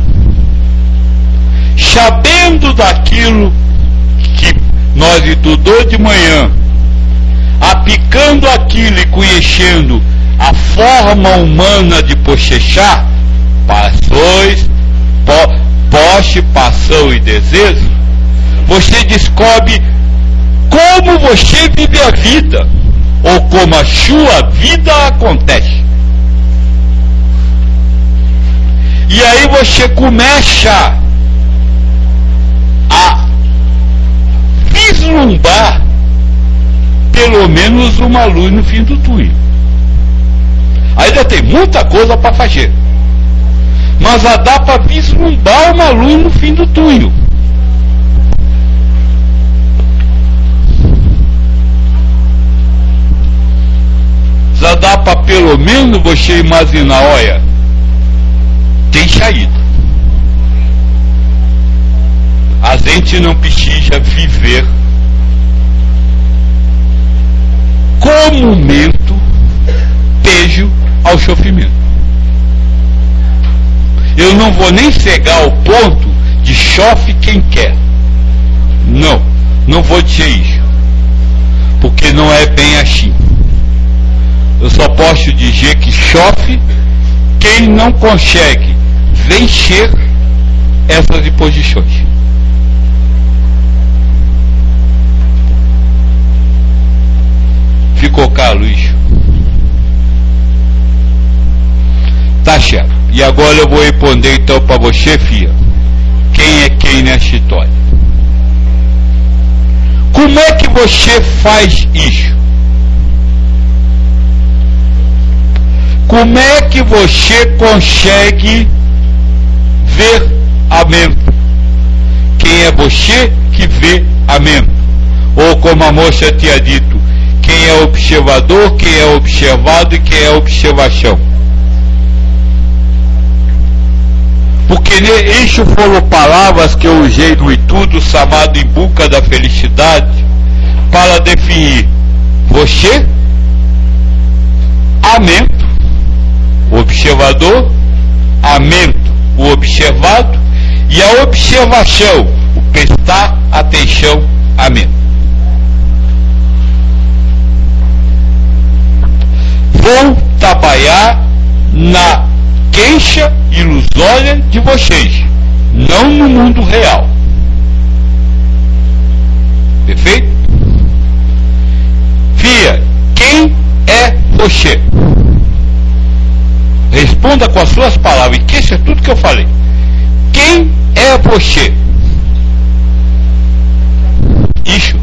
Sabendo daquilo que nós estudamos de manhã, aplicando aquilo e conhecendo a forma humana de processar passões, posse, passão e desejo, você descobre como você vive a vida, ou como a sua vida acontece. E aí você começa a vislumbrar pelo menos uma luz no fim do túnel. Ainda tem muita coisa para fazer, mas já dá para vislumbrar uma luz no fim do túnel. Já dá para pelo menos você imaginar, olha, tem saída. A gente não precisa viver comumente pejo ao sofrimento. eu não vou nem cegar ao ponto de chove quem quer. Não vou dizer isso, porque não é bem assim. Eu só posso dizer que chove quem não consegue vencer essas imposições. Ficou claro isso? Tá certo. E agora eu vou responder então para você, filha. Quem é quem nessa história? Como é que você faz isso? Como é que você consegue ver a mente? Quem é você que vê a mente? Ou como a moça tinha dito, quem é observador, quem é observado e quem é observação? Porque isso foram palavras que eu usei no estudo chamado Em Busca da Felicidade para definir você, a mente, o observador, a mente, o observado, e a observação, o prestar atenção à mente. Vou trabalhar na queixa ilusória de vocês, não no mundo real. Perfeito? Fia, quem é você? Responda com as suas palavras, e queixa tudo que eu falei. Quem é você? Isso.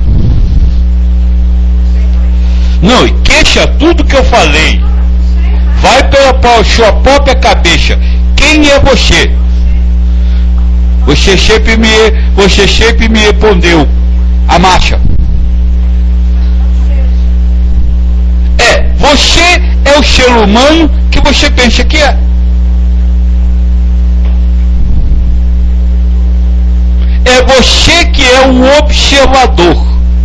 Não, e queixa tudo que eu falei. Vai pela sua própria cabeça. Quem é você? Você sempre me respondeu. A marcha. Você é o ser humano que você pensa que é. É você que é o observador.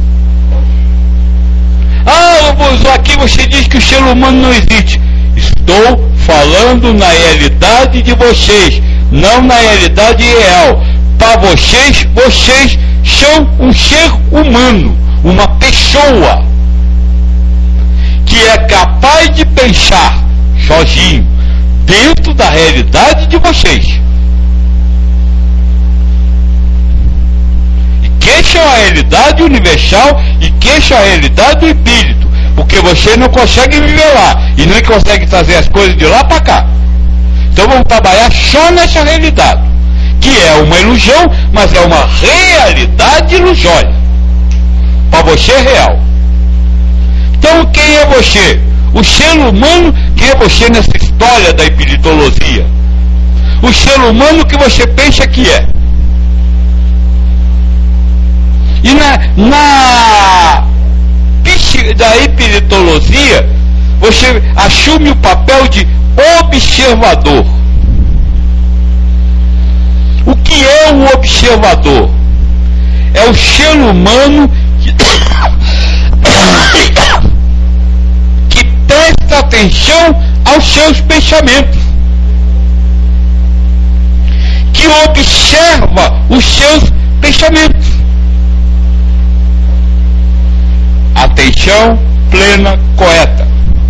Aqui você diz que o ser humano não existe. Estou falando na realidade de vocês, não na realidade real. Para vocês são um ser humano, uma pessoa que é capaz de pensar sozinho dentro da realidade de vocês. E queixa a realidade universal e queixa a realidade do espírito, porque você não consegue viver lá e nem consegue trazer as coisas de lá para cá. Então vamos trabalhar só nessa realidade, que é uma ilusão, mas é uma realidade ilusória. Para você é real. Então quem é você? O ser humano que é você nessa história da espiritologia. O ser humano que você pensa que é. E da espiritologia, você assume o papel de observador. O que é o observador? É o ser humano que presta atenção aos seus pensamentos, que observa os seus pensamentos. Atenção plena, correta.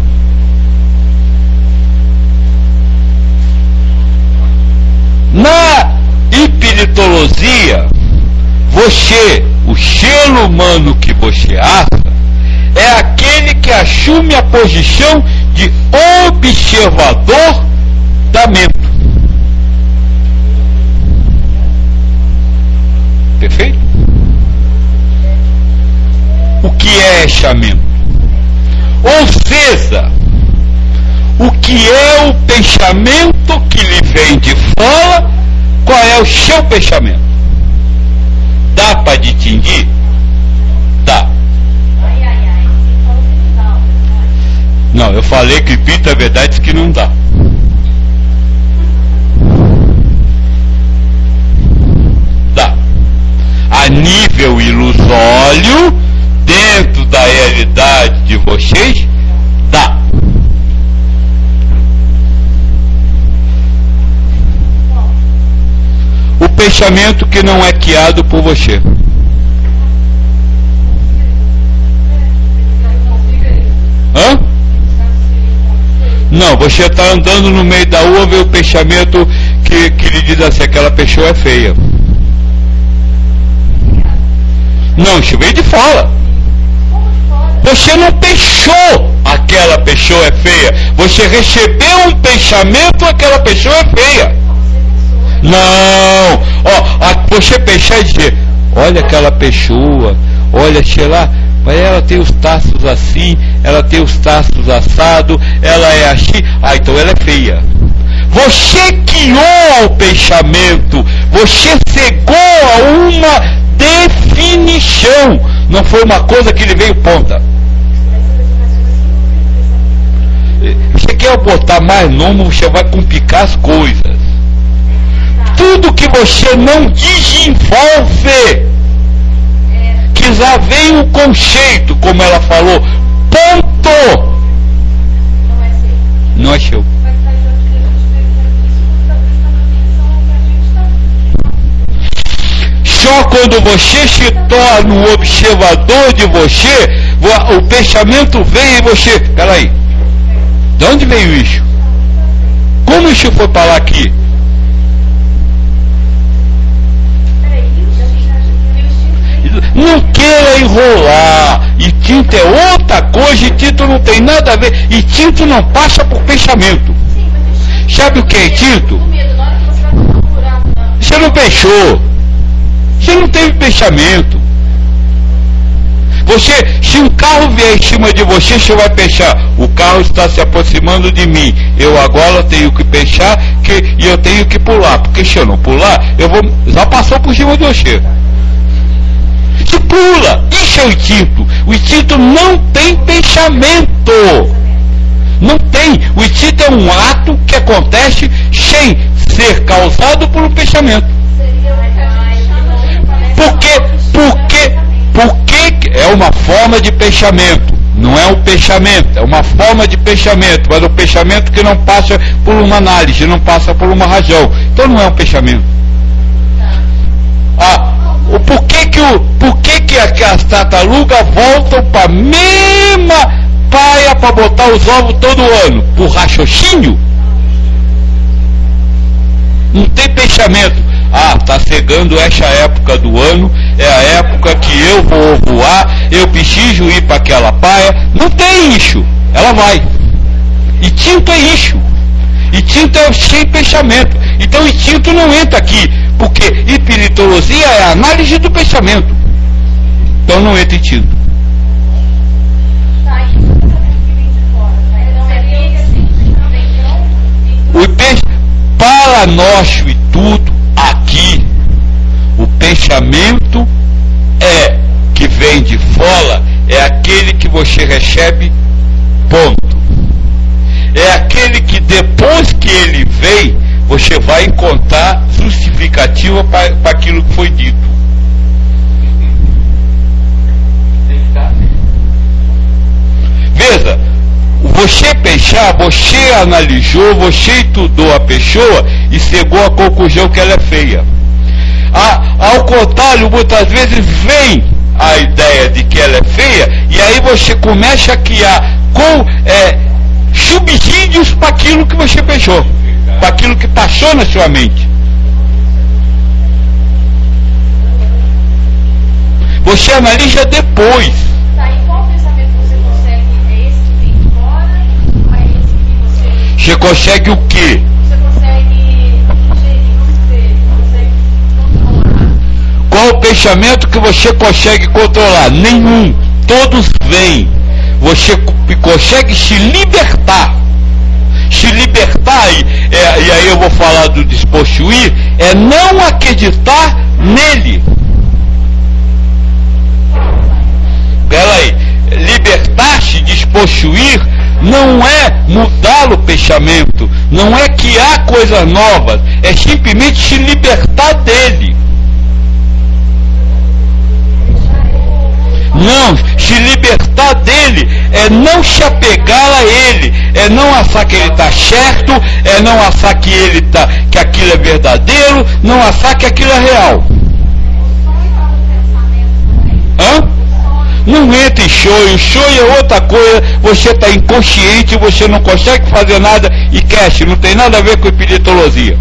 Na espiritologia, você, o ser humano que você acha, é aquele que assume a posição de observador da mente. Perfeito? O que é essa mente? Ou seja, o que é o pensamento que lhe vem de fora? Qual é o seu pensamento? Dá para distinguir? Dá. Não, eu falei que espírito é verdade que não dá. Dá. A nível ilusório, dentro da realidade de vocês, dá. pensamento que não é guiado por você. Hã? Não, você está andando no meio da rua, vê o pensamento que lhe diz assim, aquela pessoa é feia. Não, isso veio de fora. Você não pensou aquela pessoa é feia. Você recebeu um pensamento, aquela pessoa é feia. Não. Você pensar e dizer, olha aquela pessoa, olha, sei lá, mas ela tem os traços assim, ela tem os traços assado, ela é assim, então ela é feia. Você guiou ao pensamento, você cegou a uma definição, não foi uma coisa que lhe veio ponta. Você quer botar mais nome, você vai complicar as coisas. Tudo que você não desenvolve, que já vem o conceito, como ela falou, ponto, não é seu. Só quando você se torna um observador de você, o pensamento vem e você, peraí, de onde veio isso? Como isso foi parar aqui? Não queira enrolar. Instinto é outra coisa, instinto não tem nada a ver. Instinto não passa por pensamento. Sabe o que é instinto? Você não pensou. Você não teve pensamento. Se um carro vier em cima de você, você vai pensar, o carro está se aproximando de mim, eu agora tenho que pensar e eu tenho que pular, porque se eu não pular, já passou por cima de você. Se pula, isso é o instinto. O instinto não tem pensamento. Não tem. O instinto é um ato que acontece sem ser causado por um pensamento. Porque é uma forma de pensamento. Não é um pensamento, é uma forma de pensamento, mas um pensamento que não passa por uma análise, não passa por uma razão. Então não é um pensamento. Por que as tartarugas voltam para a mesma praia para botar os ovos todo ano? Por raciocínio? Não tem pensamento. Está chegando essa época do ano, é a época que eu vou voar, eu preciso ir para aquela praia. Não tem isso. Ela vai. Instinto é isso. Instinto é sem pensamento. Então o instinto não entra aqui, porque espiritologia é a análise do pensamento. Então não entra instinto. Para nós e tudo aqui, o pensamento que vem de fora é aquele que você recebe, ponto. É aquele que depois que ele vem, você vai encontrar justificativa para aquilo que foi dito. Veja, você pensar, você analisou, você estudou a pessoa e chegou à conclusão que ela é feia. Ao contrário, muitas vezes vem a ideia de que ela é feia e aí você começa a criar subsídios para aquilo que você pensou, para aquilo que passou na sua mente. Você analisa depois.
Qual pensamento você consegue? É esse que vem de fora ou é esse que
Você consegue o quê?
Você consegue ingerir, consegue controlar?
Qual o pensamento que você consegue controlar? Nenhum. Todos vêm. Você consegue se libertar. Se libertar, e aí eu vou falar do despossuir, é não acreditar nele. Peraí, libertar-se, despossuir, não é mudar o pensamento, não é criar coisas novas, é simplesmente se libertar dele. Não, se libertar dele é não se apegar a ele, é é não achar que ele está certo, é não achar que que aquilo é verdadeiro, não achar que aquilo é real. Hã? Não entra em show, o show é outra coisa, você está inconsciente, você não consegue fazer nada e cash, não tem nada a ver com espiritologia.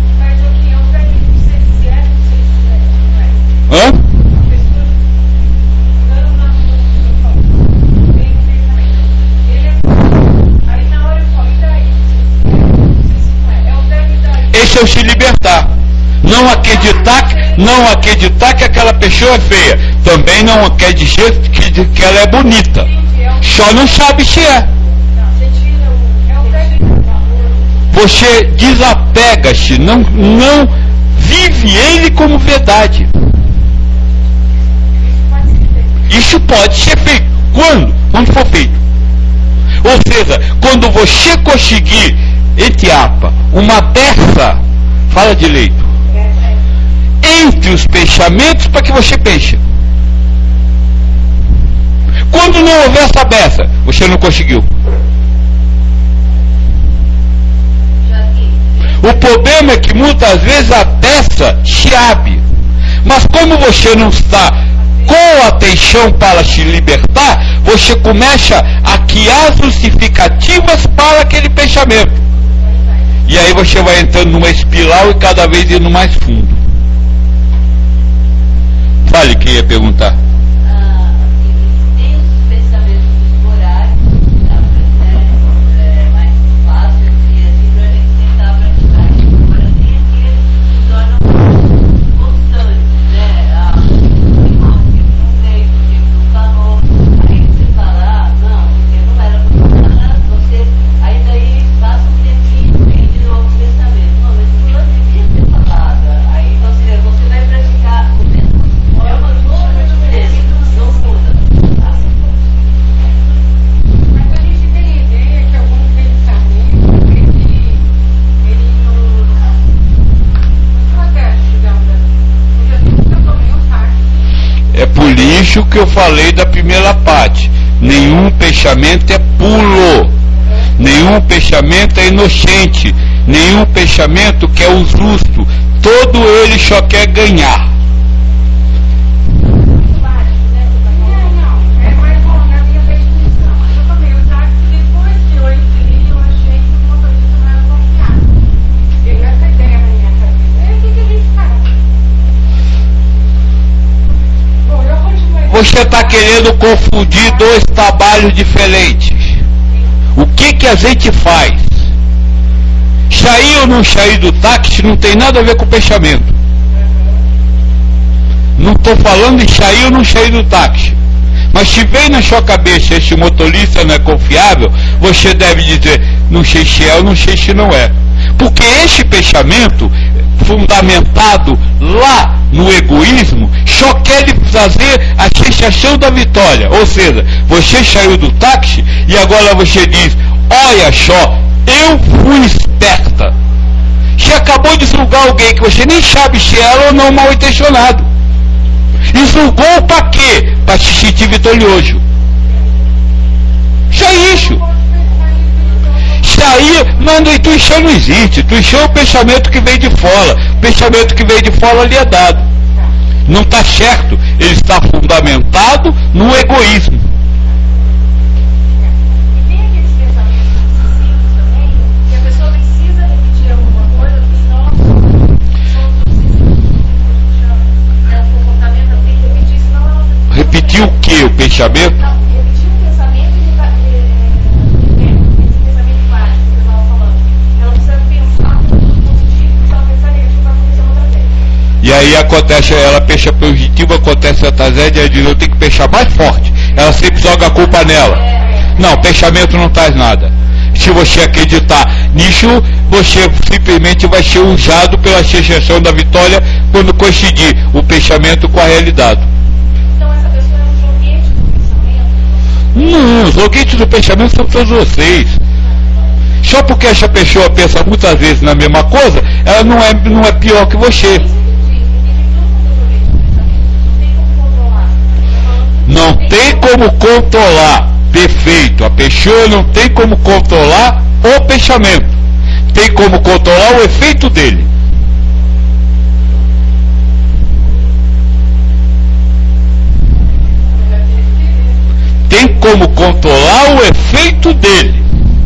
Hã? Esse é o se libertar. Não acreditar que aquela pessoa é feia. Também não quer dizer que ela é bonita. Só não sabe se é. Você desapega-se, não vive ele como verdade. Isso pode ser feito. Quando? Quando for feito. Ou seja, quando você conseguir, entre aspas, uma peça, fala direito, entre os pensamentos para que você pense. Quando não houver essa peça, você não conseguiu. O problema é que muitas vezes a peça se abre. Mas como você não está com atenção para se libertar, você começa a criar justificativas para aquele pensamento. E aí você vai entrando numa espiral e cada vez indo mais fundo. Fale, quem ia perguntar.
Tem os pensamentos esporádicos, mais fácil de para a gente tentar praticar. Agora tem aqueles que se tornam constantes, né? Não veio, não falou, aí você fala, não, porque não era funcionar, você, aí daí passa um tempinho, vem de novo o pensamento. Não, mas não devia ter falado. Aí você vai praticar o mesmo. É uma coisa diferente, não muda.
Mas a gente tem ideia que algum pensamento, ele nos protege, digamos assim. Porque eu nunca tomei um táxi.
É por isso que eu falei da primeira parte. Nenhum pensamento é puro. Nenhum pensamento é inocente. Nenhum pensamento quer o justo. Todo ele só quer ganhar.
Muito baixo, né? Não, é mais bom na minha definição. Eu tomei o táxi depois que eu entrei, eu achei que o motorista não era confiável. Veio essa ideia na minha cabeça. E o que a gente faz? Bom, eu continuei.
Você está querendo confundir dois trabalhos diferentes. O que a gente faz? Sair ou não sair do táxi não tem nada a ver com o pensamento. Não estou falando de sair ou não sair do táxi. Mas se vem na sua cabeça esse motorista não é confiável, você deve dizer, não sei se é ou não sei se não é. Porque esse pensamento, fundamentado lá no egoísmo, só quer lhe trazer a sensação da vitória. Ou seja, você saiu do táxi e agora você diz, olha só, eu fui esperta. Você acabou de julgar alguém que você nem sabe se era ou não mal intencionado. E julgou para quê? Para se sentir vitorioso. Só isso. Sair, mas a intuição não existe. Intuição é o pensamento que vem de fora. O pensamento que vem de fora lhe é dado. Não está certo. Ele está fundamentado no egoísmo.
E tem aqueles pensamentos obsessivos também, que a pessoa precisa repetir alguma coisa, porque senão ela somos obsessivos. É um comportamento, ela tem que repetir, senão ela...
Repetir o que? O pensamento?
Não, repetir um pensamento esse pensamento básico que eu estava falando. Ela precisa pensar positivo, se ela pensar negativo, vai acontecer outra vez.
E aí acontece, ela pensa positivo, acontece a tragédia, ela diz, eu tenho que pensar mais forte. Ela sempre joga a culpa nela. Não, pensamento não traz nada. Se você acreditar nisso, você simplesmente vai ser usado pela sensação da vitória quando coincidir o pensamento com a realidade.
Então essa pessoa é um joguete do pensamento?
Não, os joguetes do pensamento são todos vocês. Só porque essa pessoa pensa muitas vezes na mesma coisa, ela não é pior que você. Não tem como controlar. Perfeito. A pessoa não tem como controlar o pensamento, tem como controlar o efeito dele. Tem como controlar o efeito dele.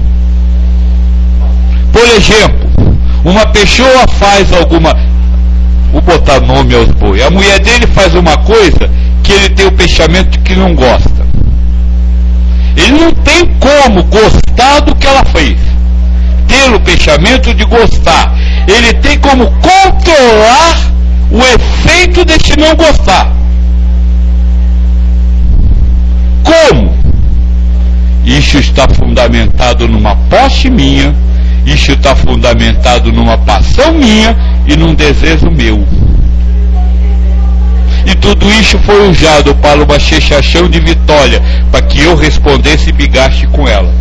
Por exemplo, uma pessoa faz alguma... Vou botar nome aos bois. A mulher dele faz uma coisa que ele tem o pensamento de que não gosta. Ele não tem como gostar do que ela fez. Ter o pensamento de gostar. Ele tem como controlar o efeito deste não gostar. Como? Isso está fundamentado numa posse minha, isso está fundamentado numa paixão minha e num desejo meu. E tudo isso foi usado para uma sensação de vitória, para que eu respondesse e brigasse com ela.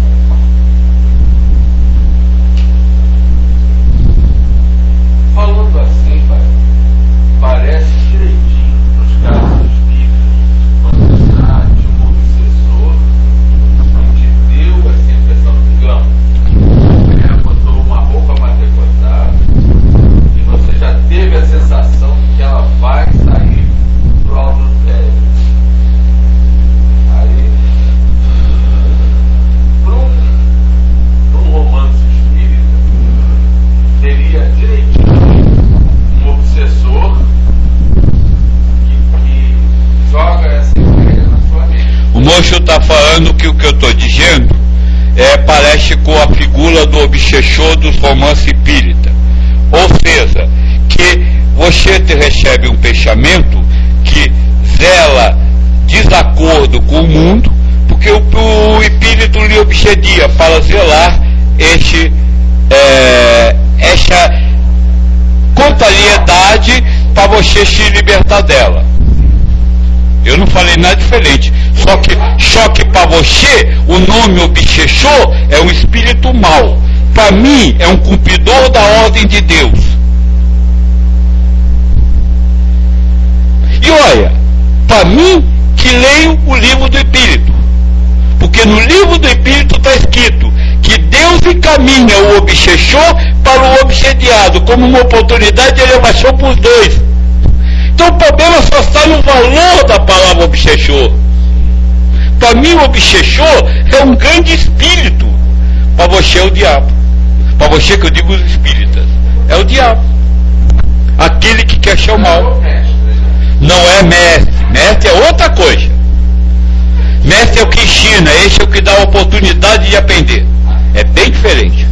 Falando assim, pai, parece direitinho nos casos bíblicos, quando se trata de um obsessor que deu essa impressão de engano, botou uma roupa mais decotada e você já teve a sensação de que ela vai sair pro adultério. Aí, para um romance espírita, teria direitinho um obsessor que joga essa ideia na sua mente.
O moço está falando que o que eu estou dizendo parece com a figura do obsessor dos romances espírita. Ou seja, que você recebe um pensamento que zela desacordo com o mundo, porque o espírito lhe obsedia para zelar essa contrariedade para você se libertar dela. Eu não falei nada diferente. Só que para você, o nome obsessor é um espírito mau. Para mim, é um cumpridor da ordem de Deus. E olha, para mim que leio o livro do Espírito. Porque no livro do Espírito está escrito que Deus encaminha o obsessor para o obsediado como uma oportunidade de elevação para os dois. Então o problema só está no valor da palavra obsessor. Para mim o obsessor é um grande espírito. Para você é o diabo. Para você que eu digo os espíritas. É o diabo. Aquele que quer achar o mal. Não é mestre. Mestre é outra coisa. Mestre é o que ensina. Esse é o que dá a oportunidade de aprender. É bem diferente.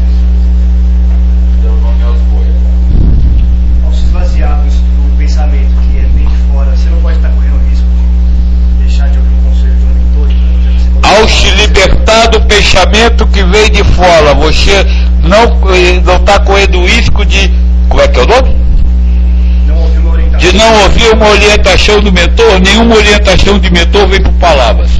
Ao se esvaziar do pensamento que é bem de fora, você não pode estar correndo risco de deixar de ouvir um conselho de um mentor.
Ao se libertar do pensamento que vem de fora, você não está correndo risco de... Como é que é o nome? De não ouvir uma orientação do mentor. Nenhuma orientação de mentor vem por palavras.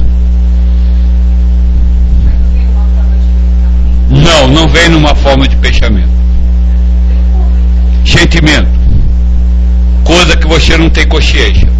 Não vem numa forma de pensamento. Sentimento. Coisa que você não tem consciência.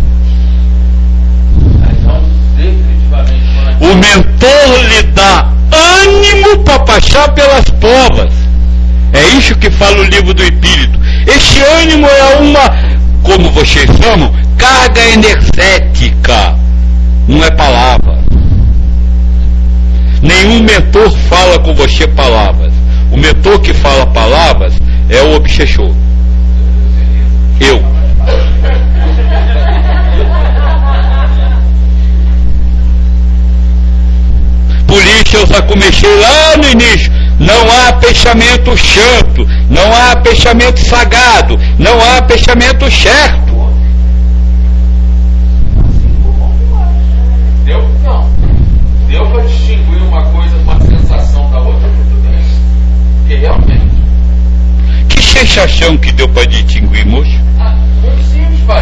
O mentor lhe dá ânimo para passar pelas provas. É isso que fala o livro do Espírito. Esse ânimo é uma, como vocês chamam, carga energética. Não é palavra. Nenhum mentor fala com você palavras. O mentor que fala palavras é o obsessor. Eu. Por isso eu já comecei lá no início. Não há pensamento santo, não há pensamento sagrado, não há pensamento certo.
Deu para distinguir uma coisa com a sensação da outra muito bem. Porque realmente.
Que sensação que deu para distinguir, moço?
Muito simples, pai.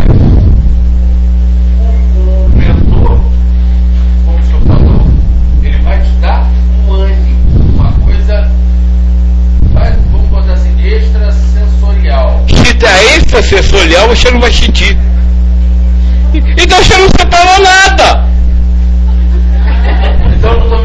O mentor, como o senhor falou, ele vai te dar um ânimo, uma coisa, vamos botar assim, extrasensorial.
Se dá extrasensorial, você não vai sentir. Então você não separou nada.
Então eu não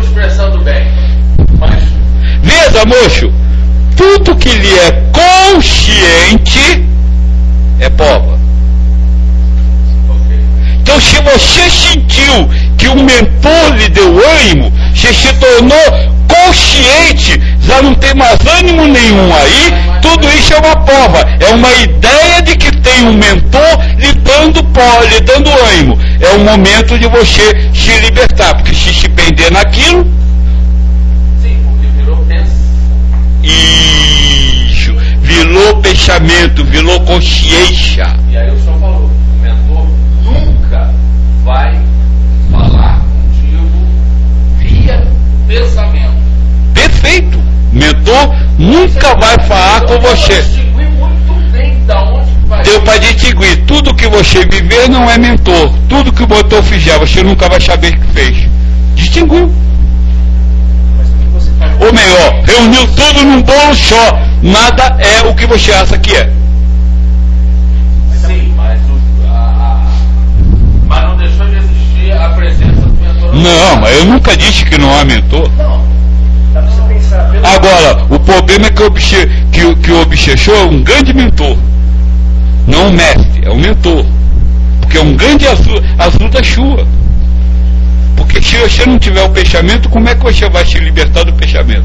pensando bem. Mas
Veja, moço, tudo que lhe é consciente é prova.
ok.
Então, se você sentiu que o mentor lhe deu ânimo, você se tornou consciente, já não tem mais ânimo nenhum aí, tudo isso é uma prova, é uma ideia de que tem um mentor lhe dando ânimo. É o momento de você se libertar, porque se prender naquilo,
Sim, porque virou pensamento.
isso, virou pensamento, virou consciência.
E aí o senhor falou, o mentor nunca vai falar contigo via pensamento.
Perfeito. O mentor nunca vai falar com você.
Eu distingui muito bem da onde vai.
Deu para distinguir. Tudo que você viver não é mentor. Tudo que o mentor fizer, você nunca vai saber o que fez. Distinguiu.
Mas o que você falou?
Ou melhor, reuniu tudo num bolo só. Nada é o que você acha que é.
Sim, mas, mas não deixou de existir a presença do mentor.
Não, mas eu nunca disse que não há mentor.
Não.
Dá pra você pensar. Pelo
Agora, o problema é que o obsessor é um grande mentor. Não um mestre, é um mentor. Porque é um grande azul da chuva. Porque se você não tiver o pensamento, como é que você vai se libertar do pensamento?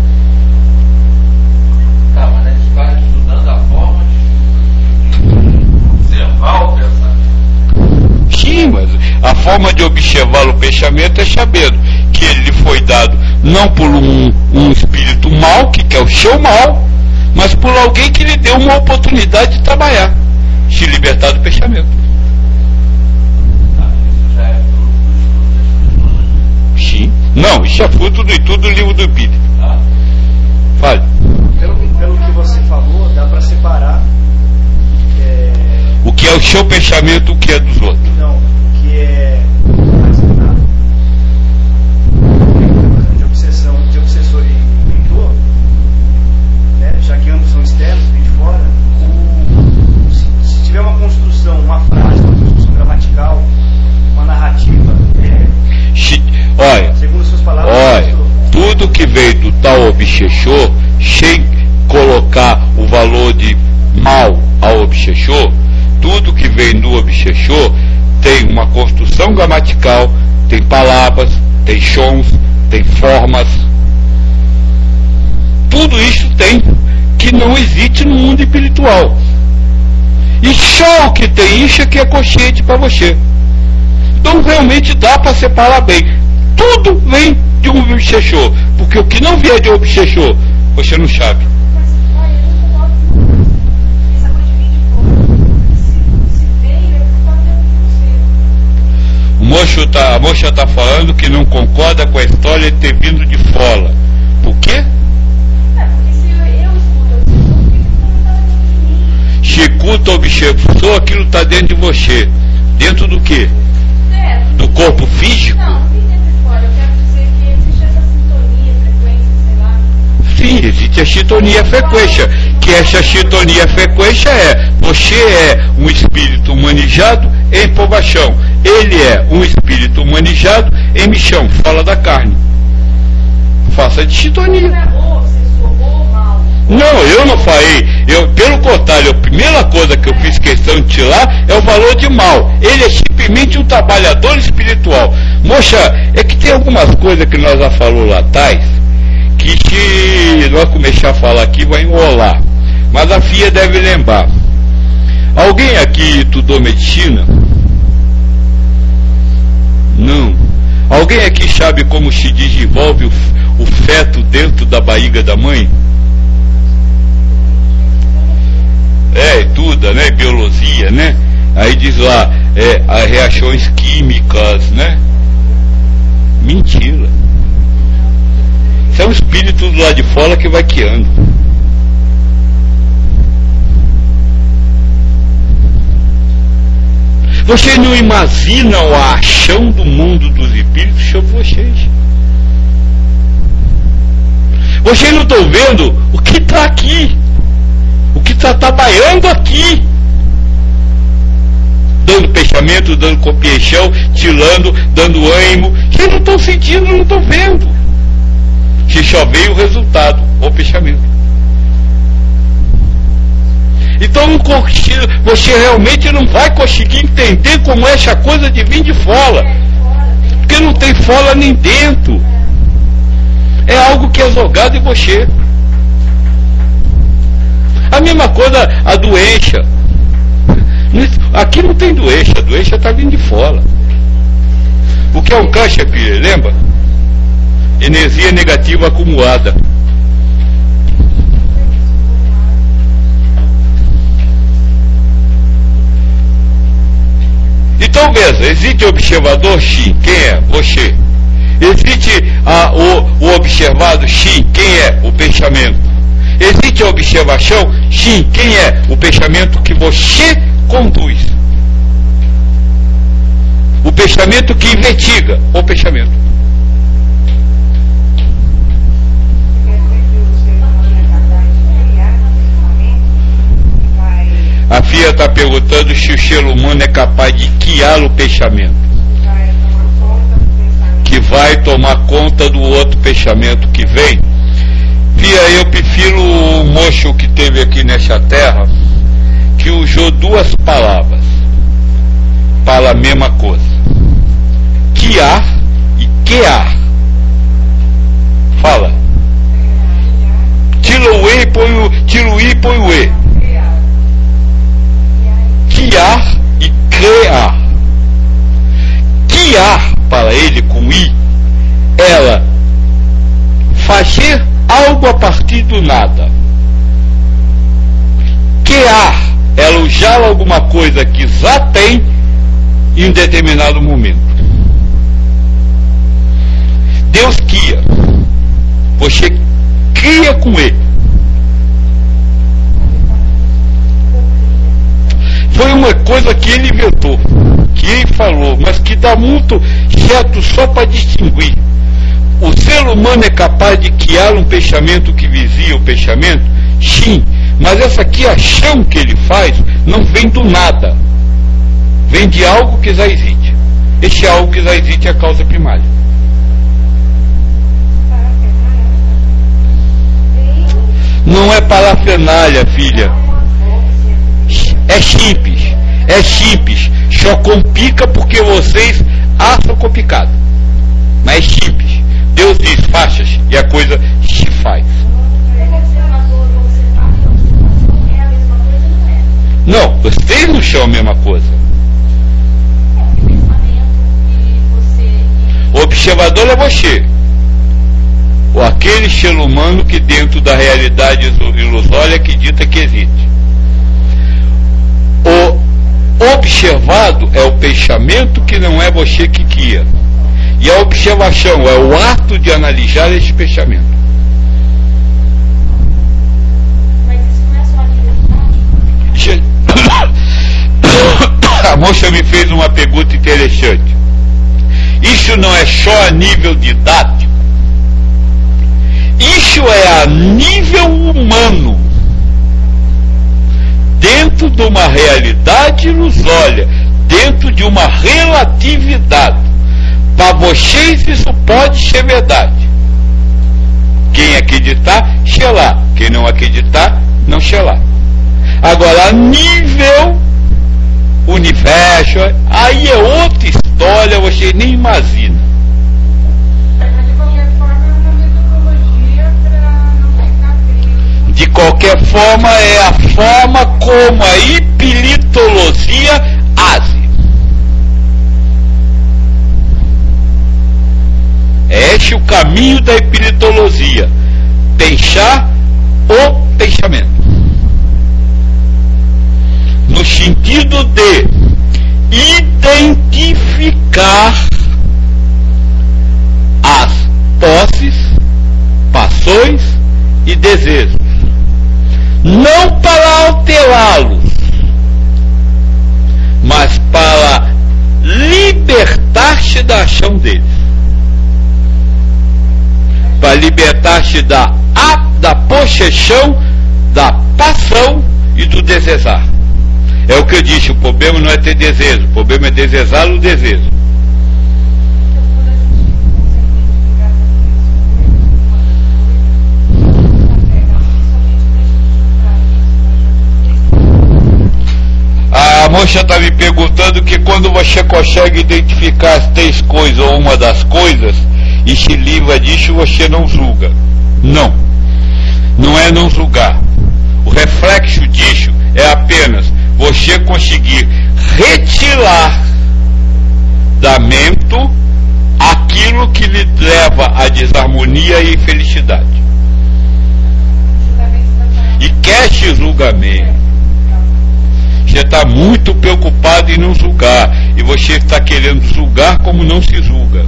Tá, mas a gente está estudando a forma de observar o pensamento.
Sim, mas a forma de observar o pensamento é sabendo que ele lhe foi dado não por um espírito mau, que quer o seu mal, mas por alguém que lhe deu uma oportunidade de trabalhar, se libertar do pensamento.
Tá, isso já é fruto do estudo.
Sim. Não, isso é fruto do estudo do livro do Espírito.
Tá?
Fale.
pelo que você falou, dá pra separar.
O que é o seu pensamento, o que é dos outros.
Não, o que é de obsessor e mentor, né, já que ambos são externos, vêm de fora, se tiver uma construção, uma frase, uma construção gramatical, uma narrativa,
Olha,
segundo suas palavras,
tudo que veio do tal obsessor, sem colocar o valor de mal ao obsessor, tudo que vem do obsessor tem uma construção gramatical, tem palavras, tem sons, tem formas. Tudo isso tem, que não existe no mundo espiritual. E só o que tem isso é que é consciente para você. Então realmente dá para separar bem. Tudo vem de um obsessor, porque o que não vier de um obsessor, você não sabe.
Mas, olha, eu não concordo muito. Essa coisa de vir de fora. Se veio, é porque está dentro de você.
A moça está falando que não concorda com a história de ter vindo de fora. Por quê?
É, porque se eu escuto a obsessão, por que não está dentro de mim?
Se escuta o obsessor, aquilo está dentro de você. Dentro do quê?
É,
Do corpo físico?
não tem dentro de fora. Eu quero dizer que existe essa sintonia, frequência, sei lá.
Sim, existe a sintonia frequência. Que essa sintonia frequência você é um espírito humanizado em provação. Ele é um espírito humanizado em missão, fala da carne. Faça de sintonia.
Não é o obsessor ou mal.
Não, eu não falei. Pelo contrário, a primeira coisa que eu fiz questão de tirar é o valor de mal. Ele é simplesmente um trabalhador espiritual. Moça, é que tem algumas coisas que nós já falamos lá atrás, que se nós começar a falar aqui vai enrolar. Mas a FIA deve lembrar. Alguém aqui estudou medicina? Não. Alguém aqui sabe como se desenvolve o feto dentro da barriga da mãe? Estuda, né? Biologia, né? Aí diz lá, as reações químicas, né? Mentira. Isso é um espírito do lado de fora que vai guiando. Vocês não imaginam a ação do mundo dos espíritos sobre vocês. Vocês não estão vendo o que está aqui. O que está trabalhando aqui. Dando pensamento, dando compreensão, tirando, dando ânimo. Vocês não estão sentindo, não estão vendo. só veio o resultado, o fechamento. Então você realmente não vai conseguir entender como é essa coisa de vir de fora, porque não tem fora nem dentro. É algo que é jogado em você. A mesma coisa a doença. Aqui não tem doença, a doença está vindo de fora. O que é um câncer, filha? Lembra? Energia negativa acumulada. Então veja, existe o observador X, quem é? Você. Existe o observado X, quem é? O pensamento. Existe a observação X, quem é? O pensamento que você conduz. O pensamento que investiga, o pensamento. A filha está perguntando se o ser humano é capaz de criar o pensamento, que vai tomar conta do outro pensamento que vem. Filha, eu prefiro o moço que teve aqui nessa terra, que usou duas palavras para a mesma coisa: criar e quear. Fala. Tira o E e põe o E. Criar e criar. Criar, para ele com I, ela fazer algo a partir do nada. Criar, ela usar alguma coisa que já tem em um determinado momento. Deus cria, você cria com ele. Foi uma coisa que ele inventou, que ele falou, mas que dá muito certo só para distinguir. O ser humano é capaz de criar um pensamento que vigia o pensamento? Sim, mas essa criação que ele faz não vem do nada. Vem de algo que já existe. Esse algo que já existe é a causa primária. Não é parafernália, filha. É simples. É simples. Só complica porque vocês acham complicado. Mas é simples. Deus diz, faças, e a coisa se faz. Não, vocês não são a mesma coisa. O observador é você. Ou aquele ser humano que dentro da realidade ilusória acredita que existe. O observado é o pensamento que não é você que cria. E a observação é o ato de analisar esse pensamento.
Mas isso não é só a liberdade?
A moça me fez uma pergunta interessante. Isso não é só a nível didático. Isso é a nível humano. Dentro de uma realidade ilusória, dentro de uma relatividade. Para vocês isso pode ser verdade. Quem acreditar, xelá. Quem não acreditar, não xelá. Agora, a nível universo, aí é outra história, você nem imagina.
Mas de qualquer forma é uma metodologia para não ficar preso.
De qualquer forma, é a forma como a espirituologia age. Este é o caminho da espiritologia. Pensar o pensamento. No sentido de identificar as posses, passões e desejos. Não para alterá-los, mas para libertar-se da ação deles. Para libertar-se da possessão, da paixão e do desejar. É o que eu disse, o problema não é ter desejo, o problema é desejar o desejo. A moça está me perguntando que quando você consegue identificar as 3 coisas ou uma das coisas e se livra disso, você não julga. Não. Não é não julgar. O reflexo disso é apenas você conseguir retirar da mente aquilo que lhe leva à desarmonia e infelicidade. E quer esse julgamento. Você está muito preocupado em não julgar. E você está querendo julgar como não se julga.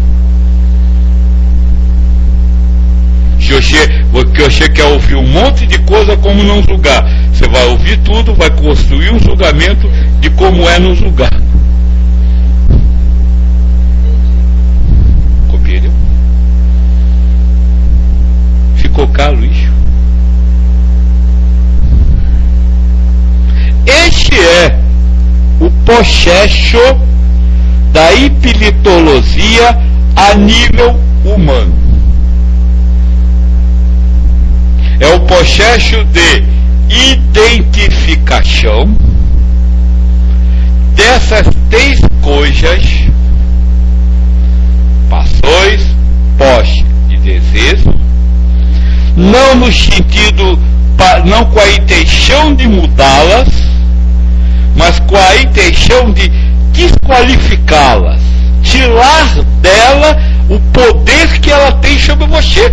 Porque você quer ouvir um monte de coisa como não julgar. Você vai ouvir tudo, vai construir um julgamento de como é não julgar. Compreendeu? Ficou calo isso? Este é o processo da espirituologia a nível humano. É o processo de identificação dessas 3 coisas, paixões, posse e desejo, não no sentido, não com a intenção de mudá-las, mas com a intenção de desqualificá-las, tirar dela o poder que ela tem sobre você.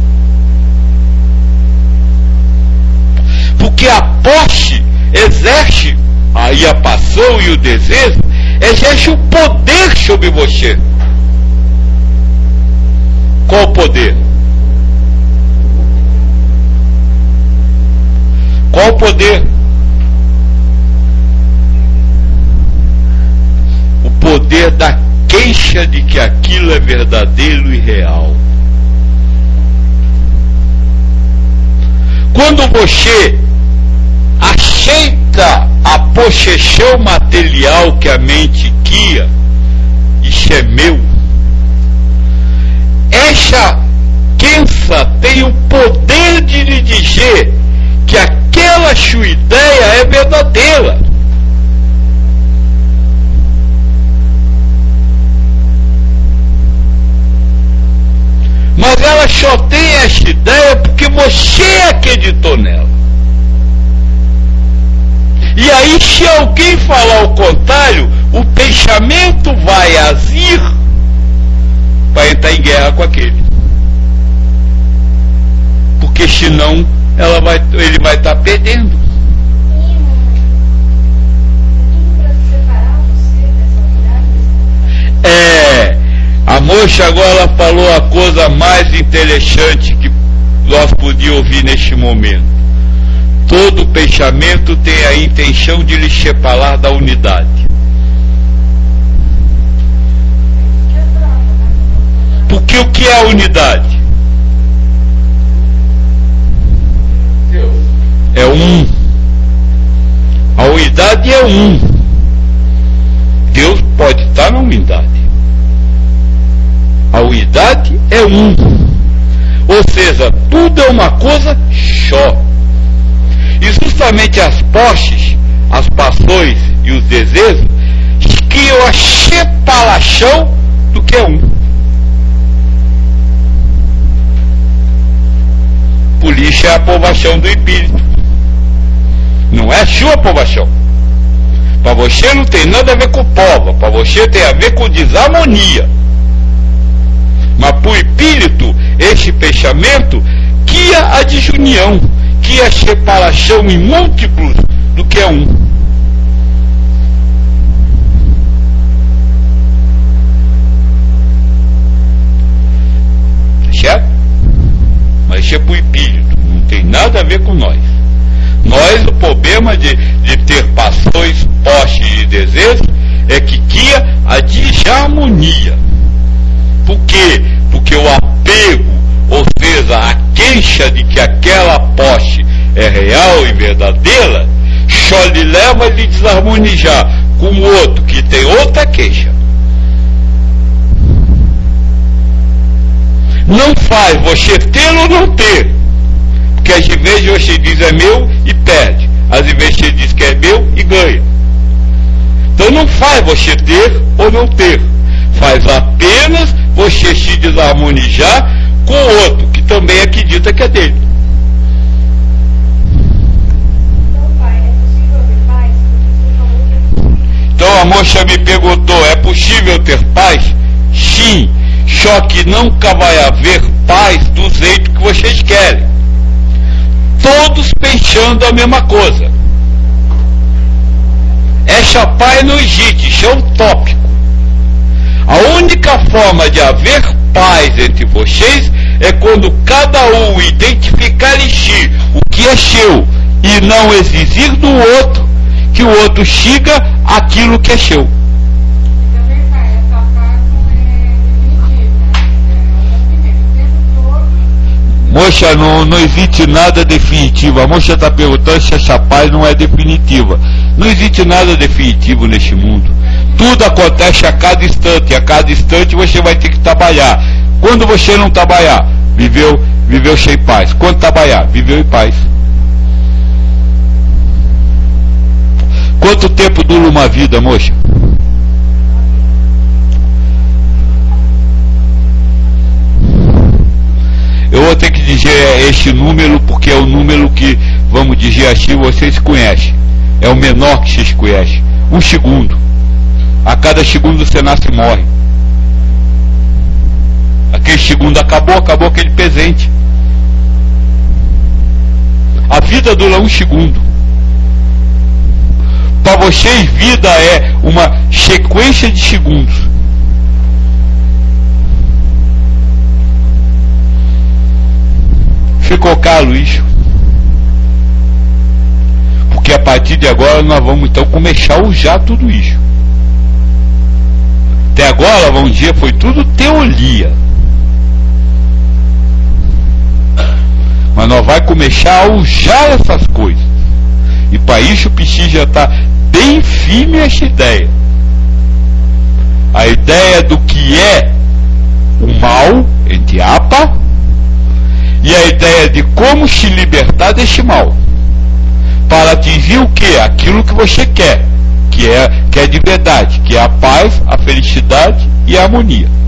Porque a posse exerce, aí a paixão e o desejo, exerce o poder sobre você. Qual o poder? Qual o poder? O poder da queixa de que aquilo é verdadeiro e real. Quando você aceita a possessão material que a mente guia, isso é meu, essa crença tem o poder de lhe dizer que aquela sua ideia é verdadeira. Mas ela só tem essa ideia porque você acreditou nela. E aí, se alguém falar o contrário, o pensamento vai agir para entrar em guerra com aquele. Porque senão ele vai estar perdendo. A moça agora falou a coisa mais interessante que nós podíamos ouvir neste momento. Todo pensamento tem a intenção de lhe separar da unidade. Porque o que é a unidade? É um. A unidade é um. Deus pode estar na unidade. A unidade é um. Ou seja, tudo é uma coisa só. E justamente as posses, as paixões e os desejos criam a separação do que é um. Por isso é a aprovação do espírito. Não é a sua aprovação. Para você não tem nada a ver com prova. Para você tem a ver com desarmonia. Mas para o espírito, esse pensamento cria a desunião, cria a separação em múltiplos do que é um. Certo? Mas isso é para o espírito, não tem nada a ver com nós. Nós, o problema de ter paixões, posses e desejos é que cria a desarmonia. Por quê? Porque o apego, ou seja, a queixa de que aquela posse é real e verdadeira, só lhe leva a lhe desarmonizar com o outro que tem outra queixa. Não faz você ter ou não ter. Porque às vezes você diz é meu e perde. Às vezes você diz que é meu e ganha. Então não faz você ter ou não ter, faz apenas você se desarmonizar com o outro, que também acredita que é dele.
Então, pai, é possível ter paz? Porque você falou que é possível.
Então a moça me perguntou, é possível ter paz? Sim, só que nunca vai haver paz do jeito que vocês querem. Todos pensando a mesma coisa. Essa paz não existe, isso é utópico. A única forma de haver paz entre vocês é quando cada um identificar em si o que é seu e não exigir do outro que o outro siga aquilo que é seu.
E também, pai, essa paz não é definitiva. É o tempo todo.
Moça, não existe nada definitivo. A moça está perguntando se essa paz não é definitiva. Não existe nada definitivo neste mundo. Tudo acontece a cada instante. A cada instante você vai ter que trabalhar. Quando você não trabalhar, viveu sem paz. Quando trabalhar, viveu em paz. Quanto tempo dura uma vida, moça? Eu vou ter que dizer este número porque é o número que, vamos dizer assim, vocês conhecem. É o menor que vocês conhecem. 1 segundo. A cada segundo você nasce e morre. Aquele segundo acabou aquele presente. A vida dura 1 segundo. Para vocês, vida é uma sequência de segundos. Ficou claro isso? Porque a partir de agora nós vamos então começar a usar tudo isso. Até agora, vamos dizer, foi tudo teoria. Mas nós vamos começar a usar essas coisas. E para isso precisa estar bem firme essa ideia. A ideia do que é o mal, entre aspas, e a ideia de como se libertar deste mal. Para atingir o que? Aquilo que você quer, que é de verdade, que é a paz, a felicidade e a harmonia.